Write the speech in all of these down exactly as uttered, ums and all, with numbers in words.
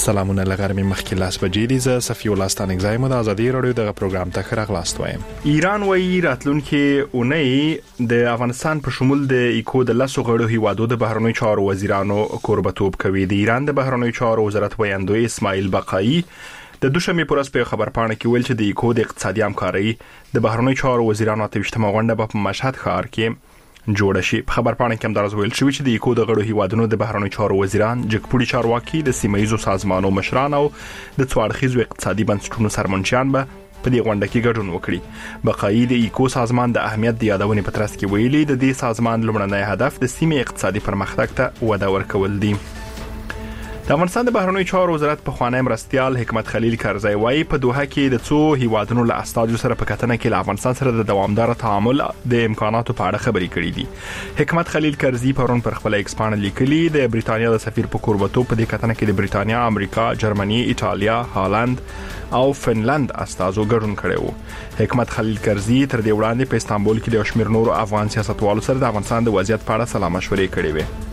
سلامونه لغرمې مخکې لاس بجې دي. زه صفي الله ستانګزای مو د ازادي رادیو دغه پروګرام ته ښه راغلاست وایم. ایران وایي راتلونکي اونۍ د افغانستان په شمول د ایکو د لاسو غړو هیوادو د بهرنیو چارو وزیرانو کوربتوب کوي. د ایران د بهرنیو چارو وزارت ویاندوی اسماعیل بقایي د دوشنبه پر ورځ په خبرپاڼه کې ویل چې د ایکو د اقتصادي همکارۍ د بهرنیو چارو وزیرانو ته وشتمه غونډه په مشهد ښار کې جوړه شي. په خبرپاڼه کې هم درز ویل شوی چې د ایکو د غړو هیوادونو د بهرنیو چارو وزیران، جګپوړي چارواکي، د سیمایي سازمانونو مشران او د څوارخیزو اقتصادي بنسټونو سرمنشيان به په دې غونډه کې ګډون وکړي. بقایي د ایکو سازمان د اهمیت د یادونې په ترڅ کې ویلي د دې سازمان لومړنی هدف د سیمې اقتصادي پرمختګ ته وده ورکول دي. د افغانستان د بهرنیو چارو وزارت په خوانی مرستيال حکمت خلیل کرزی وايي په دوحه کې د څو هیوادونو له استادو سره په کتنه کې له افغانستان سره د دوامدار تعامل د امکاناتو په اړه خبرې کړې دي. حکمت خلیل کرزی پرون پر خپل ایکس باندې لیکلي د بریتانیا د سفیر په کوربتوب په دې کتنه کې د بریتانیا، امریکا، جرمني، ایتالیا، هالند او فنلند استادو ګډون کړي وو. حکمت خلیل کرزی تر دې وړاندې په استانبول کې د شمیر نورو افغان سیاستوالو سره د افغانستان د وضعیت په اړه سلا مشورې کړې وې.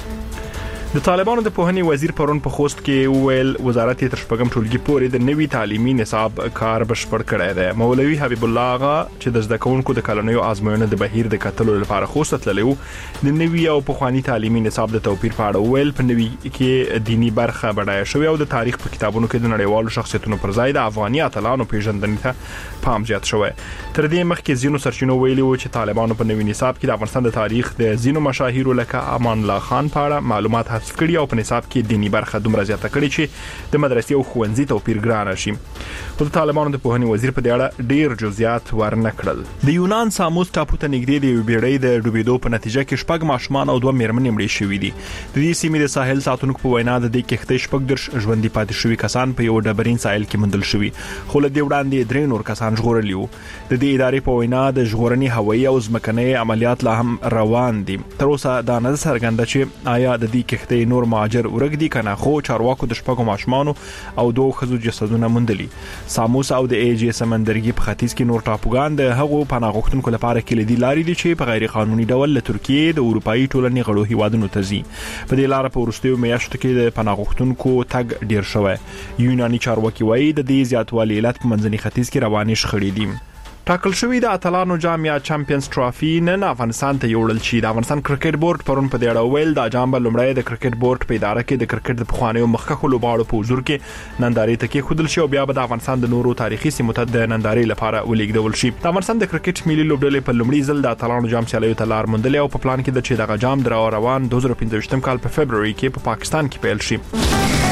د طالبانو د پوهنې وزیر پرون په خوست کې ویل وزارت یې تر شپږم ټولګي پورې د نوي تعلیمي نصاب کار بشپړ کړی دی. مولوي حبیب الله آغا چې د زده کوونکو د کلنیو آزموینو د بهیر د کتلو لپاره خوست تللی و، د نوي او پخوانی تعلیمي نصاب د توپیر په اړه ویل په نوي کې دینی برخه بډایه شوی او د تاریخ په کتابونو کې د نړیوالو شخصیتونو پر ځای د افغاني اتلانو پیژندنې ته پام زیات شوی. تر دې مخکې ځینو سرچینو ویلي و چې طالبانو په نوي نصاب کې د افغانستان د تاریخ د ځینو مشاهیرو لکه امان الله خان په اړه معلومات حذف کړي او په نصاب کې دینی برخه دومره زیاته کړي چې د مدرسې او ښوونځي توپیر ګران شي. خو د طالبانو د پوهنې وزیر په دې اړه ډیر جزئیات ورنکړل. د یونان ساموس ټاپو ته نږدې د بیړۍ د ډوبېدو په نتیجه کې شپږ ماشومان او دوه میرمنې مړې شوې دي. د دې سیمې د ساحل ساتونکو په وینا د دې کښتۍ شپږ درش ژوندۍ پاتې شوي کسان په یو ډبرین ساحل کې موندل شوي، خو له دې وړاندې درې نور کسان ژغورلي وو. د دې ادارې په وینا د ژغورنې هوایي او ځمکني عملیات لا هم روان دي. تر اوسه دا نه څرګنده چې آیا د دې کښتۍ نور مهاجر ورګ دي کنه، خو چارواکو د شپږو ماشومانو او دوه ښځو جسدونه موندلي. ساموس او د ایجی سمندرګي په ختیځ کې نور ټاپوګان د هغو پناه غوښتونکو لپاره کلیدي لارې دي چې په غیر قانوني ډول له ترکیې د اروپאי ټولنې غړو هیوادونو ته ځي. په دې لار په وروستیو میاشتو کې د پناه غوښتونکو تګ ډیر شوی. یوناني چارواکي وایي د دې زیاتوالي علت په منځني ختیځ کې رواني شخړې دي. ټاکل شوی د اتلانو جام یا چمپیونز ټرافي نن افغانستان ته یوړل شي. د افغانستان کرکټ بورډ پرون په دې اړه ویل دا جام به لومړی د کرکټ بورډ په اداره کې د کرکټ د پخوانیو مخکښو لوبغاړو په حضور کې نندارې ته کې خودل شي او بیا به د افغانستان د نورو تاریخي سیمو ته د نندارې لپاره ولیږدول شي. د افغانستان د کرکټ ملي لوبډلې په لومړي ځل د اتلانو جام سیالیو ته لار موندلې او په پلان کې د چې دغه جام د روان دوه زره پنځه کال په فبرवरी کې په پاکستان کې پیل شي.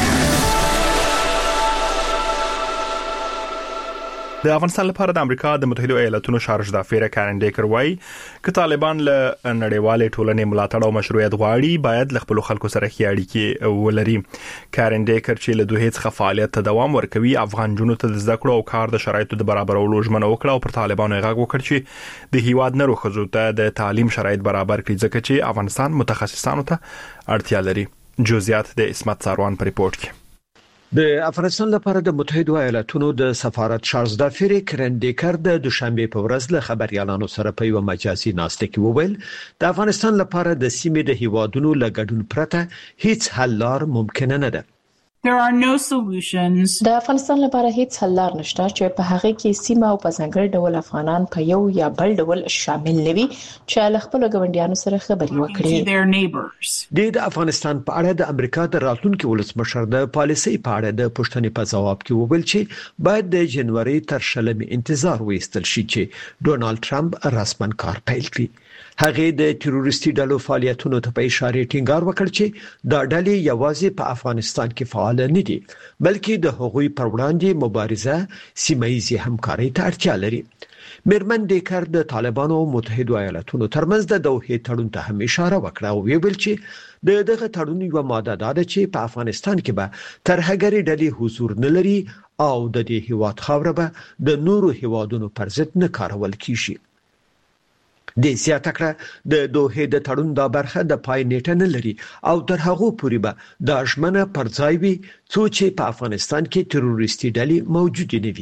د افغانستان لپاره د امریکا د متحده ایالاتونو شارج دافیر کارن ډیکر وايي چې طالبان له نړیوالې ټولنې ملاتړ او مشروعیت غواړي باید له خپل خلکو سره ښې اړیکې ولري. کارن ډیکر چې له دوه څخه فعالیت ته دوام ورکوي افغان جنونو ته د زده کړو او کار د شرایطو د برابرولو ژمنه وکړه او پر طالبانو غږ وکړ چې د هیواد نرو خزو ته د تعلیم شرایط برابر کړي ځکه چې افغانستان متخصصانو ته اړتیا لري. جزئیات د اسمت ساروان په ریپورت کې. د افغانستان لپاره د متحده ایالاتونو د سفارت چارلز دافیر کرن ډیکر د دوشنبه په ورځ له خبريالانو سره په یو مجازي ناسته کې وویل د افغانستان لپاره د سیمې د هیوادونو لګډون پرته هیڅ حل لار ممکن نه ده. There are no solutions. د افغانستان لپاره هیڅ حل لار نشته چې په هغه کې سیمه او په ځانګړي ډول افغانان په یو یا بل ډول شامل نوي چې له خپل ګاونډیانو سره خبرې وکړي. د افغانستان په اړه د امریکا د راتلونکي ولسمشر د پالیسي په اړه د پوښتنې په جواب کې وویل چې باید د جنوري تر شلمې انتظار وایستل شي چې ډونالد ټرمپ رسمن کار پیل کړي. هغه د تروریستي ډلو فعالیتونو ته په اشاره ټینګار وکړ چې دا ډلې یوازې په افغانستان کې فعال نه دي بلکې د هغوی پر وړاندې مبارزه سیمایي همکاري ته اړتیا لري. میرمن ډیکر د طالبانو او متحده ایالاتونو ترمنځ د دوحې تړون ته هم اشاره وکړه او ویل چې د دغه تړون یو ماده ده چې په افغانستان کې به ترهګری ډلې حضور نه لري او د دې هیواد خاوره به د نورو هیوادونو پر ضد نه کارول کیږي. د سیاته کړه د دوه د تړون دا برخه د پای نیټه نه لري او تر هغه پورې به د ژمنه پر ځای وي څو چې په افغانستان کې تروریستي ډلې موجود نه وي.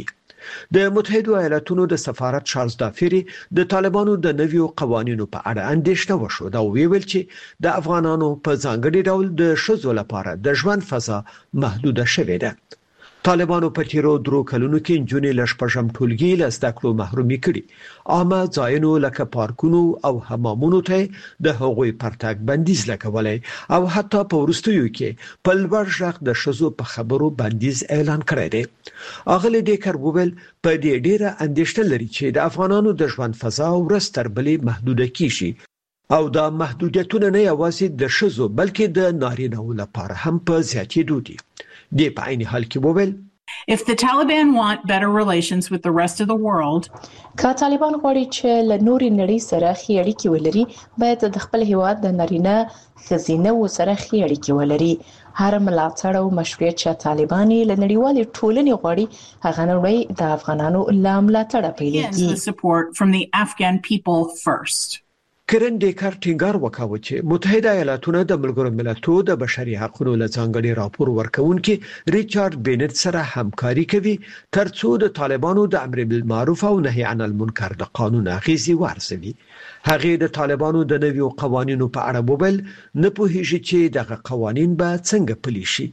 د متحده ایالاتونو د سفارت چارلز دافری د طالبانو د نویو قوانینو په اړه اندېښنه وښوده او ویل چې د افغانانو په ځانګړي ډول د ښځو لپاره د ژوند فضا محدوده شوې ده. طالبانو په تیرو درو کلونو کې نجونې له شپږم ټولګي له زده کړو محرومې کړي. عامه ځایونو لکه پارکونو او حمامونو ته د هغوی پرتګ بندیز لګولای او حتی په وروستیو کې په لوړ غږ د ښځو په خبرو بندیز اعلان کړی دی. اغلی ډیکر وویل په دې ډیره اندېښنه لري چې د افغانانو د ژوند فضا ورځ تر بلې محدوده کیږي او دا محدودیتونه نه یوازې د ښځو بلکې د نارینه‌و لپاره هم په زیاتېدو دي. دی په عین حال کې وویل If the Taliban want better relations with the rest of the world, که طالبان غواړي چې له نورې نړۍ سره ښې اړیکې ولري، باید د خپل هیواد د نارینه ښځینه و سره ښې اړیکې ولري. هر ملاتړ او مشروعیت چې طالبان له نړیوالې ټولنې غواړي، هغه نړۍ د افغانانو له ملاتړه پیلېږي. the support from the Afghan people first. کرن ډیکر ټینګار وکاوه چې متحده ایالاتونه د ملګرو ملتونو د بشري حقوقو له ځانګړي راپور ورکونکي ریچارډ بینټ سره همکاري کوي ترڅو د طالبانو د امر بالمعروف او نهي عن المنکر د قانون اغیزي وارزوي. هغه د طالبانو د نویو قوانینو په اړه وویل نه پوهیږي چې دغه قوانین به څنګه پلي شي.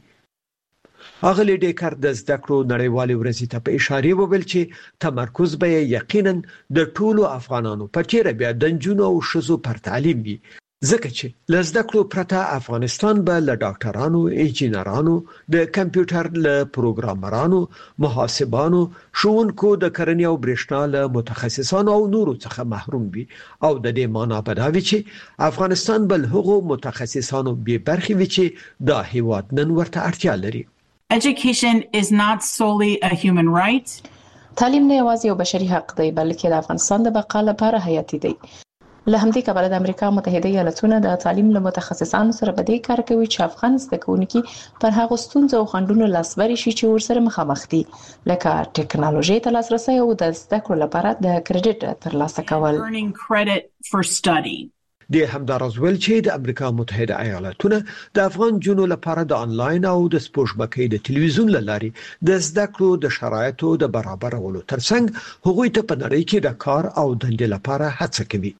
اغلی ډیکر د زده کړو نړیوالې ورځې ته په اشاره وویل چې تمرکز به یقینا د ټولو افغانانو په تیر بیا د نجونو او ښځو پر تعلیم وي، ځکه چې له زده کړو پرته افغانستان به له ډاکټرانو، انجینرانو، د کمپیوټر له پروګرامرانو، محاسبانو، ښوونکو، د کرنې او برېښنا له متخصصانو او نورو څخه محروم وي او د دې معنا په دا وي چې افغانستان به له هغو متخصصانو بې برخې وي چې دا هیواد نن ورته اړتیا لري. Education is not solely a human right. تعلیم نه یوازې یو بشري حق دی بلکې د افغانستان د بقا لپاره حیاتي دی. له همدې کبله د امریکا متحده ایالاتونه د تعلیم له متخصصانو سره په دې کار کوي چې افغان زده کوونکي پر هغو ستونزو او خنډونو لاسبري شي چې ورسره مخامخ دي، لکه ټکنالوژي ته لاسرسی او د زده کړو لپاره د کریډټ ترلاسه کول. Earning credit for study. د همدارز ویل چې د امریکا متحده ایالاتونه د افغان جنو لپاره د انلاین او د سپوږمکۍ د تلویزیون لارې د زده کړو د شرایطو د برابرولو ترڅنګ هغوی ته په نړۍ کې د کار او دندې لپاره هڅه کوي.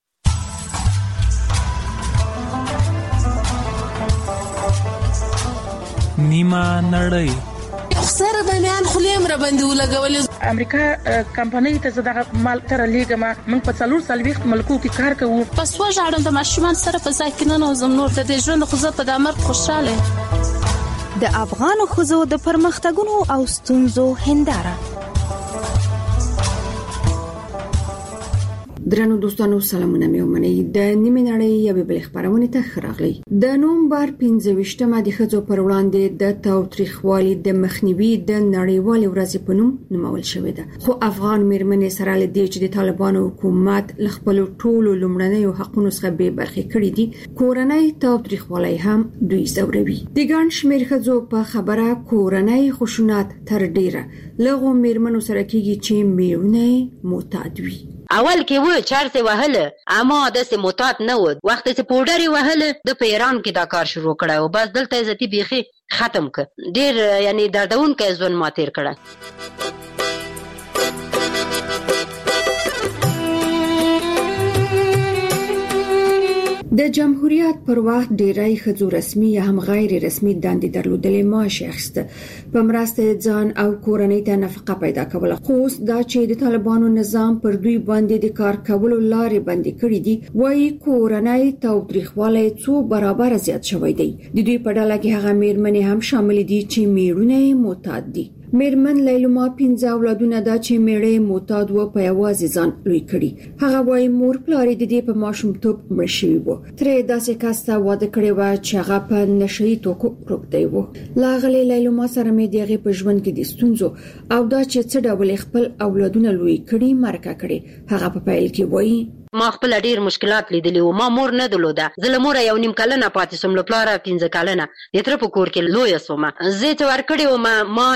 نیمه نړۍ سره د میان خلیم را باندې ولګول. امریکا کمپنۍ ته زړه مال تر لیګما موږ په څلور سلويخت ملکو کې کار کوو. پس وژاړم د ماشومان سره په ځای کې نه نوزم نور د دې ژوند خو زه په دامر خوشاله. د افغان خزو د پرمختګونو او ستونزو هنداره. درنو دوستانو سلامونه مې ومنئ. د نیمه نړۍ یوې بلې خبرونه ته راغلی. د نومبر پنځه ویشتمه د ښځو پر وړاندې د تاوتریخوالي د مخنیوي د نړیوالې ورځې په نوم نومول شوې ده. خو افغان مېرمنې سره له دې چې د طالبانو حکومت له خپل ټولو لومړنیو حقوقو څخه بې برخې کړې دي، کورنۍ تاوتریخوالي هم دوی زوروي. د ګڼ شمېر ښځو په خبره کورنۍ خشونت تر ډیره لغو مېرمنو سره کېږي چې میړونه معتاد وي. اول کې و چارته وهله اما د سه معتاد نه و. وخت چې پودری وهله د پیران کې دا کار شروع کړه او بس دلته عزتي بيخي ختم ک. ډیر یعنی دردون کې ځون ماتیر کړه. د جمهوریت پر وخت ډیری ښځو رسمي یا هم غیر رسمي دندې درلودلې، معاش اخیسته، په مرسته ځان او کورنۍ ته نفقه پیدا کوله. خو اوس دا چې د طالبانو نظام پر دوی باندې د کار کولو لارې بندي کړې دي، وایي کورنۍ تاوتریخوالی څو برابر زیات شوی دی. د دوی په ډله کې هغه میرمنې هم شامل دي چې میړونه معتاد دي. میرمن لیلما پنځه اولادونه دا چې میړه معتاد و په یوازې ځان لوی کړي. هغه وایي مور پلار د دې په ماشومتوب مړ شوی و. ترې داسې کس ته واده کړی و چې هغه په نشهیي توکو روږدی و. لاغلې لیلما سره مې د هغې په ژوند کې د ستونزو او دا چې څه ډول خپل اولادونه لوی کړي مرکه کړي. هغه په پیل کې وایي ما خپل ډیر مشکلات لیدلې او ما مور نه درلوده. زه له مور یو نیم کلنه پاتې سوم، له پلار پنځه کلنه. د تر په کور کې لوی سوم. زه ته ورکړې او ما, ما یو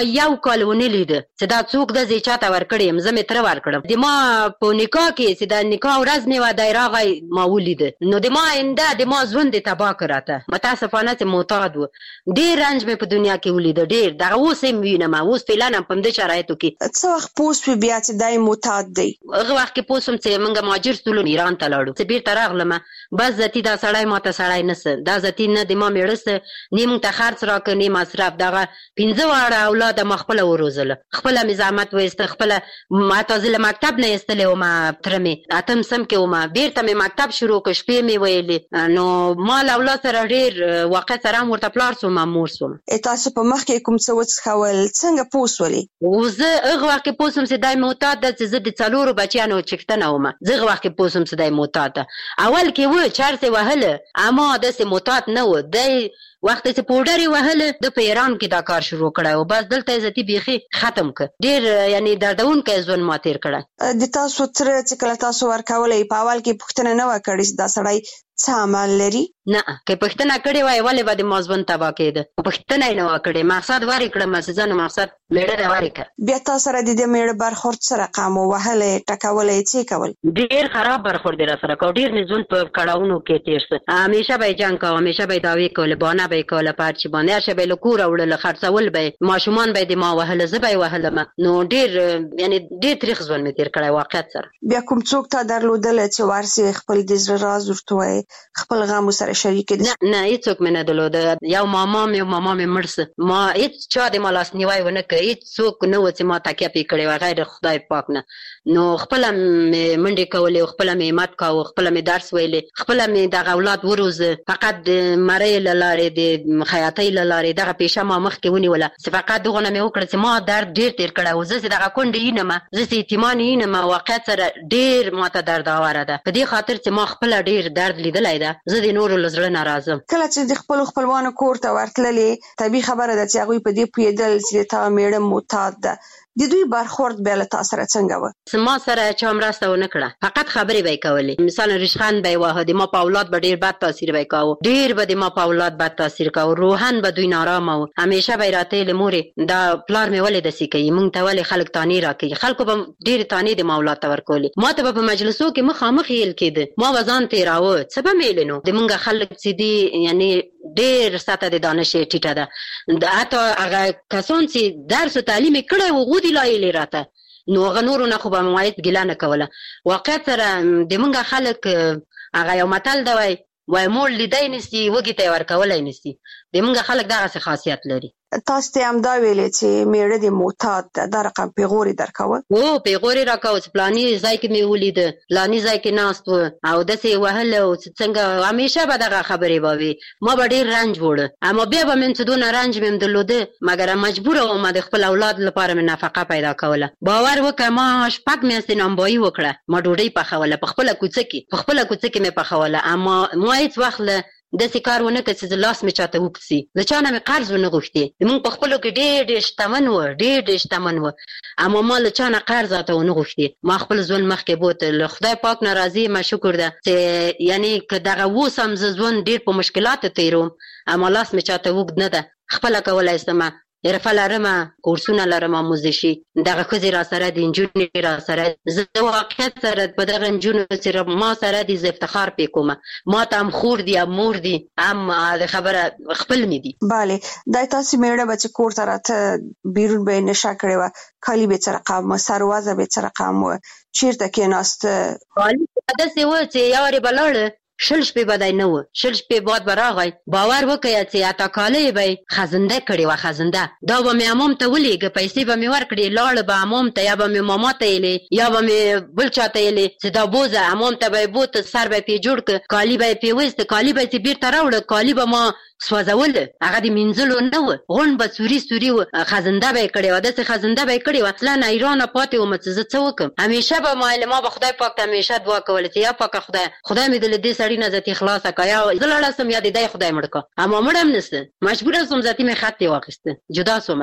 کال ونه لیده چې دا څوک د زی چاته ورکړی یم زه مې تره ورکړم د ما په نکاح کې چې د نکاح ورځ مې وه دی راغی ما ولیده نو د ما آینده د ما ژوند یې تباه کړ راته متاسفانه چې معتاد و ډېر رنج مې په دنیا کې ولیده ډېر دغه اوس هم وینم اوس فعلا هم په همدې شرایطو کې څه وخت پوه سوې بیا چې دی معتاد دی هغه وخت کې پوه سوم چې موږ مهاجر سولو ایران ته لاړو چې بېرته راغلم بس ذاتي دا سړی ماته سړی نسه دا ذاتي نه د ما مېړه څه نه موږ ته خرڅ راکړه نه مصرف دغه پنځه واړه اولاد ما خپله وروزله خپله مې زحمت وایسته خپله حتی زه له مکتب نه ایستلی وم تره مې اتم سم کې وم بېرته مې مکتب شروع کړ شپې مې ویلې نو ما له اولاد سره ډېر واقع سره هم ورته پلار سوم مور سوم تاسو په مخ کې کوم څه وڅښول څنګه پوه سولې او زه هغه وخت کې پوه سوم چې دی معتاد ده چې زه د څلورو بچیانو چښتنه وم زه هغه وخت کې پوه سوم چې دی معتاد ده اول کې و چرسې وهله اما داسې معتاد نه و دی وخت چې پوډر یې وهله د په ایران کې دا کار شروع کړی و بس دلته یې ذاتي بیخي ختم کړ ډېر یعنی دردونکی ژوند ما تېر کړی د تاسو تره چې کله تاسو ورکولی په اول کې پوښتنه نه وه کړې چې دا سړی څه عمل لري نه که پوښتنه کړې وای ولې به د ما ژوند تباه کېده پوښتنه یې نه وه کړې مقصد ورې کړم چې زه نو مقصد مېړه دې ورې کړه بیا تا سره د دې مېړه برخورد څه رقم و وهلی ټکولی څه کول ډېر خراب برخورد یې راسره کوه ډېر مې ژوند په کړاوونو کې تېر شه همیشه به یې جنګ کوه همیشه به یې دعوې کولې بانه به یې کوله په هر چي باندې هر شی به یې له کوره وړله خرڅول به یې ماشومان به یې د ما وهله زه به یې وهلم نو ډېر یعنې ډېر تریخ ژوند مې تېر کړی واقعیت سره بیا کوم څوک تا درلودله چې ورسې خپل د زړه راز ورته وایې خپل غم ورسره شریک نه نه هېڅوک مې نه درلوده یو ماما مې یو ماما مې مړ څه ما هېڅ چا د ما لاسنیوی ونه کړ هېڅ څوک نه و چې ما تکیه پرې کړې وه غیر خدای پاک نه نو خپله مې منډې کولې او خپله مې همت کاوه خپله مې درس ویلې خپله مې دغه اولاد وروزه فقط د مرۍ له لارې د خیاطۍ له لارې دغه پیشه ما مخکې ونیوله چې فقط دغونه مې وکړه چې ما درد ډېر تېر کړی و زه چې دغه کونډې ینم زه چې یتیمان ینم واقعیت سره ډېر ما ته درداوره ده په دې خاطر چې ما خپله ډېر درد لیدلی ده زه د نورو له زړه نه راځم کله چې د خپلو خپلوانو کور ته ورتللې طبیعي خبره ده چې هغوی په دې پوهېدل چې د تا مېړه معتاد ده د دوی برخورد بیا له تا سره څنګه وه ما سره چا مرسته ونه کړه فقط خبرې به یې کولې مثلا ریشخند به یې واهه د ما په اولاد به ډېر بد تاثیر به یې کاوه ډېر به د ما په اولاد بد تاثیر کاوه روحن به دوی نارامه وو همیشه به یې راته ویلې مورې دا پلار مې ولې داسې کوي موږ ته ولې خلک تانې راکوي خلکو به ډېرې تانې د ما اولاد ته ورکولې ما ته به په مجلسو کې مخامخ ویل کېده ما به ځان تېراوه څه به مې ویلې نو د موږ خلک چې دي یعنې ډېر سطح د دانش یې ټیټه ده حتی هغه کسان چې درس و تعلیم یې کړی و هغو دي لایلې راته نو هغه نورو نه خو به مې وایست ګیله نه کوله واقعیت سره د موږ خلک هغه یو متل ده وایي وایي مور لیدی نیسي وږي ته یې ورکولی نیسي د موږ خلک دغسې خاصیت لري تاسو ته همدا ویلې چې میړه دې معتاد ده دا رقم پیغور یې درکوه او پیغور یې راکوه چې پلاني ځای کې مې ولیده پلاني ځای کې ناست و او داسې یې وهله او چې څنګه همیشه به دغه خبرې به وي ما به ډېر رنج وړه اما بیا به مې چې دونه رنج مې هم درلوده مګر مجبوره وم د خپل اولاد لپاره مې نفقه پیدا کوله باور وکړه ما شپږ میاشتې نانبایي وکړه ما ډوډۍ پخوله په خپله کوڅه کې په خپله کوڅه کې مې پخوله اما ما هېڅ وخت له داسې کار ونه کړ چې لاس مې چاته اوږد سي له چا نه مې قرض ونه غوښتې موږ په خپلو کې ډېر ډېر شتمن و ډېر ډېر شتمن و اما ما له چا نه قرض راته ونه غوښتې ما خپل ژوند مخکې بوته له خدای پاک نه راضي یم شکر ده چې یعنې که دغه اوس هم زه ژوند ډېر په مشکلاتو تېروم اما لاس مې چاته اوږد نه ده خپله کولی شم حرفه لرمه کورسونه لرمه آموزشي دغه ښځې را سره دي نجونې را سره زه واقعیت سره په دغه نجونو سره ما سره دي زه افتخار پې کومه ما ته هم خور دي هم مور دي هم د خبره خپل مې دي بله دا تاسې مېړه به چې کور ته راته بیرون به یې نشه کړې وه کالي به څه رقم وه سروازه به څه رقم وه چېرته کېناسته کالي داسې وه چې یارې به لاړه شل شپې به دی نه و شل شپې بعد به راغی باور وکړه چې اته کاله به یې خزنده کړې وه خزنده دا به مې عمام ته ولېږه پیسې به مې ورکړې لاړه به عمام ته یا به مې ماما ته یېلې یا به مې بل چا ته یېلې چې دا بوزه عمام ته به یې بوته سر به یې پرې جوړ کړه کالي به یې پرې وایسته کالي به یې چې بېرته راوړه کالي به ما سوځوله هغه د مینځلو نه و غونډ به سوري سوري و خزنده به یې کړې وه داسې خزنده به یې کړې وه اصلا حیرانه پاتې وم چې زه څه وکړم همیشه به ما ما به خدای پاک ته همیشه دعا کوله چې یا پاکه خدای خدای مې د له دې سړي نه ذاتي خلاصه کړه یا زه لاړه سم یا د دی خدای مړ کړه اما مړ هم نسته مجبوره سوم ذاتي مې خط یې واخیسته جدا سوم اتې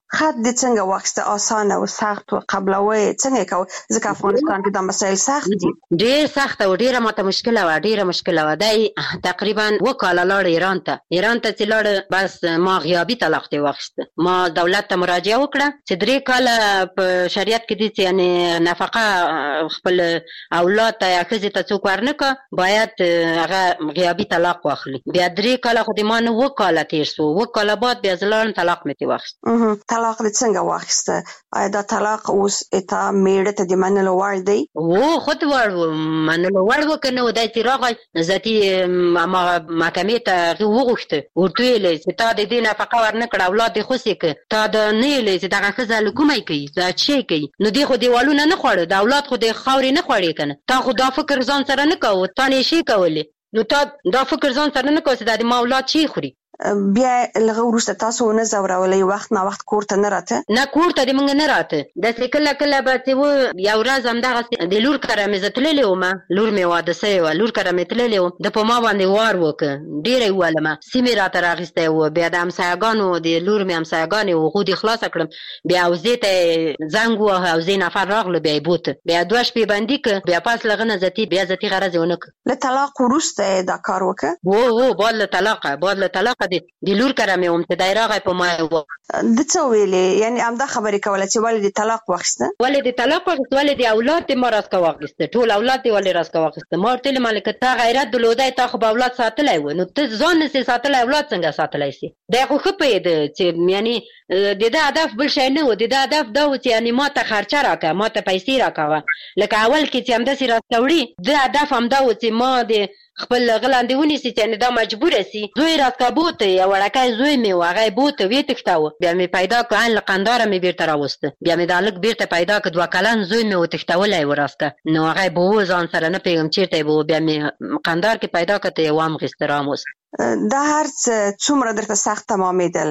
خط د څنګه واخسته اسانه او سخت او قبلوي څنګه کو ځکه افغانستان کې د مسایل سخت دي ډیر سخت او ډیره ماته مشکله و ډیره مشکله و دای تقریبا وکاله لاړ ایران ته ایران ته چې لاړ بس ما غیابي طلاق دی واخسته ما دولت ته مراجعه وکړه چې درې کاله په شریعت کې دي چې یعنی نفقه خپل اولاد ته یا ښځې ته څوک ورنکړه باید هغه غیابي طلاق واخلي بیا درې کاله خو د ما نه وکاله تیر سو وکاله بعد بیا زه طلاق مې واخست طلاق دې څنګه واخسته آیا دا طلاق اوس اته میړه ته د منلو وړ دی او خود وړ منلو وړ وکنه ودای چې راغی ذاتي ما محکمې ته وغوښته ورته ویل چې تا د دې نفقه ورنکړه اولاد دې خوسې ک تا د نه ویل چې دغه ښځه لکومای کوي دا چی کوي نو دې خو دیوالونه نه خوړ د اولاد خو د خاورې نه خوړې کنه تا خو دا فکر ځان سره نه کوو تا نه شي کولې نو تا دا فکر ځان سره نه کوو چې د ما اولاد چی خوري بیا لغه ورسته تاسو نه زورولې وخت نه وخت کور ته نه راته نه کور ته دې مونږ نه راته د کله کله به چې و یو ورځ همدغه د لور کره مې زه تللې وم لور مې واده سوې وه لور کره مې تللې وم د په ما باندې وار وکړه ډېره یې وویلمه سیمې راته راغیستی و بیا د همسایهګانو د لور مې همسایهګانې هغو دې خلاصه کړم بیا حوزې ته یې زنګ ووهه حوزې نفر راغله بیا یې بوته بیا دوه شپې بندي کړه بیا پاس له هغه نه زتي بیا زتي غرض یې ونه کړه له طلاق وروسته یې دا کار وکړه هو هو بعد له طلاقه بعد له طلاقه د لور کره مې وم چې دی راغی په ما یې د څه ویلې یعنې همدا خبرې کوله چې ولې دې طلاق واخیسته ولې دې طلاق واخیسته ولې دې اولاد دې ما راڅخه واخیسته ټول اولاد دې ولې راڅخه واخیسته ما ورته ویلې مالکه تا غیرت درلودی تا خو به اولاد ساتلی و نو ته ځان نسې ساتلی اولاد څنګه ساتلی سي دی خو ښه پوهېده چې یعنې د ده هدف بل شی نه و د ده هدف دا و چې یعنې ما ته خرچه راکړه ما ته پیسې راکوه لکه اول کې چې همداسې راڅخه وړي د هدف همدا و چې ما د خپل غلاندې ونیسي چې دا مجبوره سي زوی راڅخه بوته یو وړکی زوی مې و هغه یې بوته ویې تښتاوه بیا مې پیدا کړ ان له قنداره مې بیرته راوسته بیا مې دا هلک بیرته پیدا کړ دوه کلن زوی مې وتښتولی و راڅخه نو هغه یې به و ځان سره نه پوهېږم چېرته یې به و بیا مې قندار کې پیدا کړ ته یې وامغېسته راموست دا هر څه څومره درته سخت تمامېدل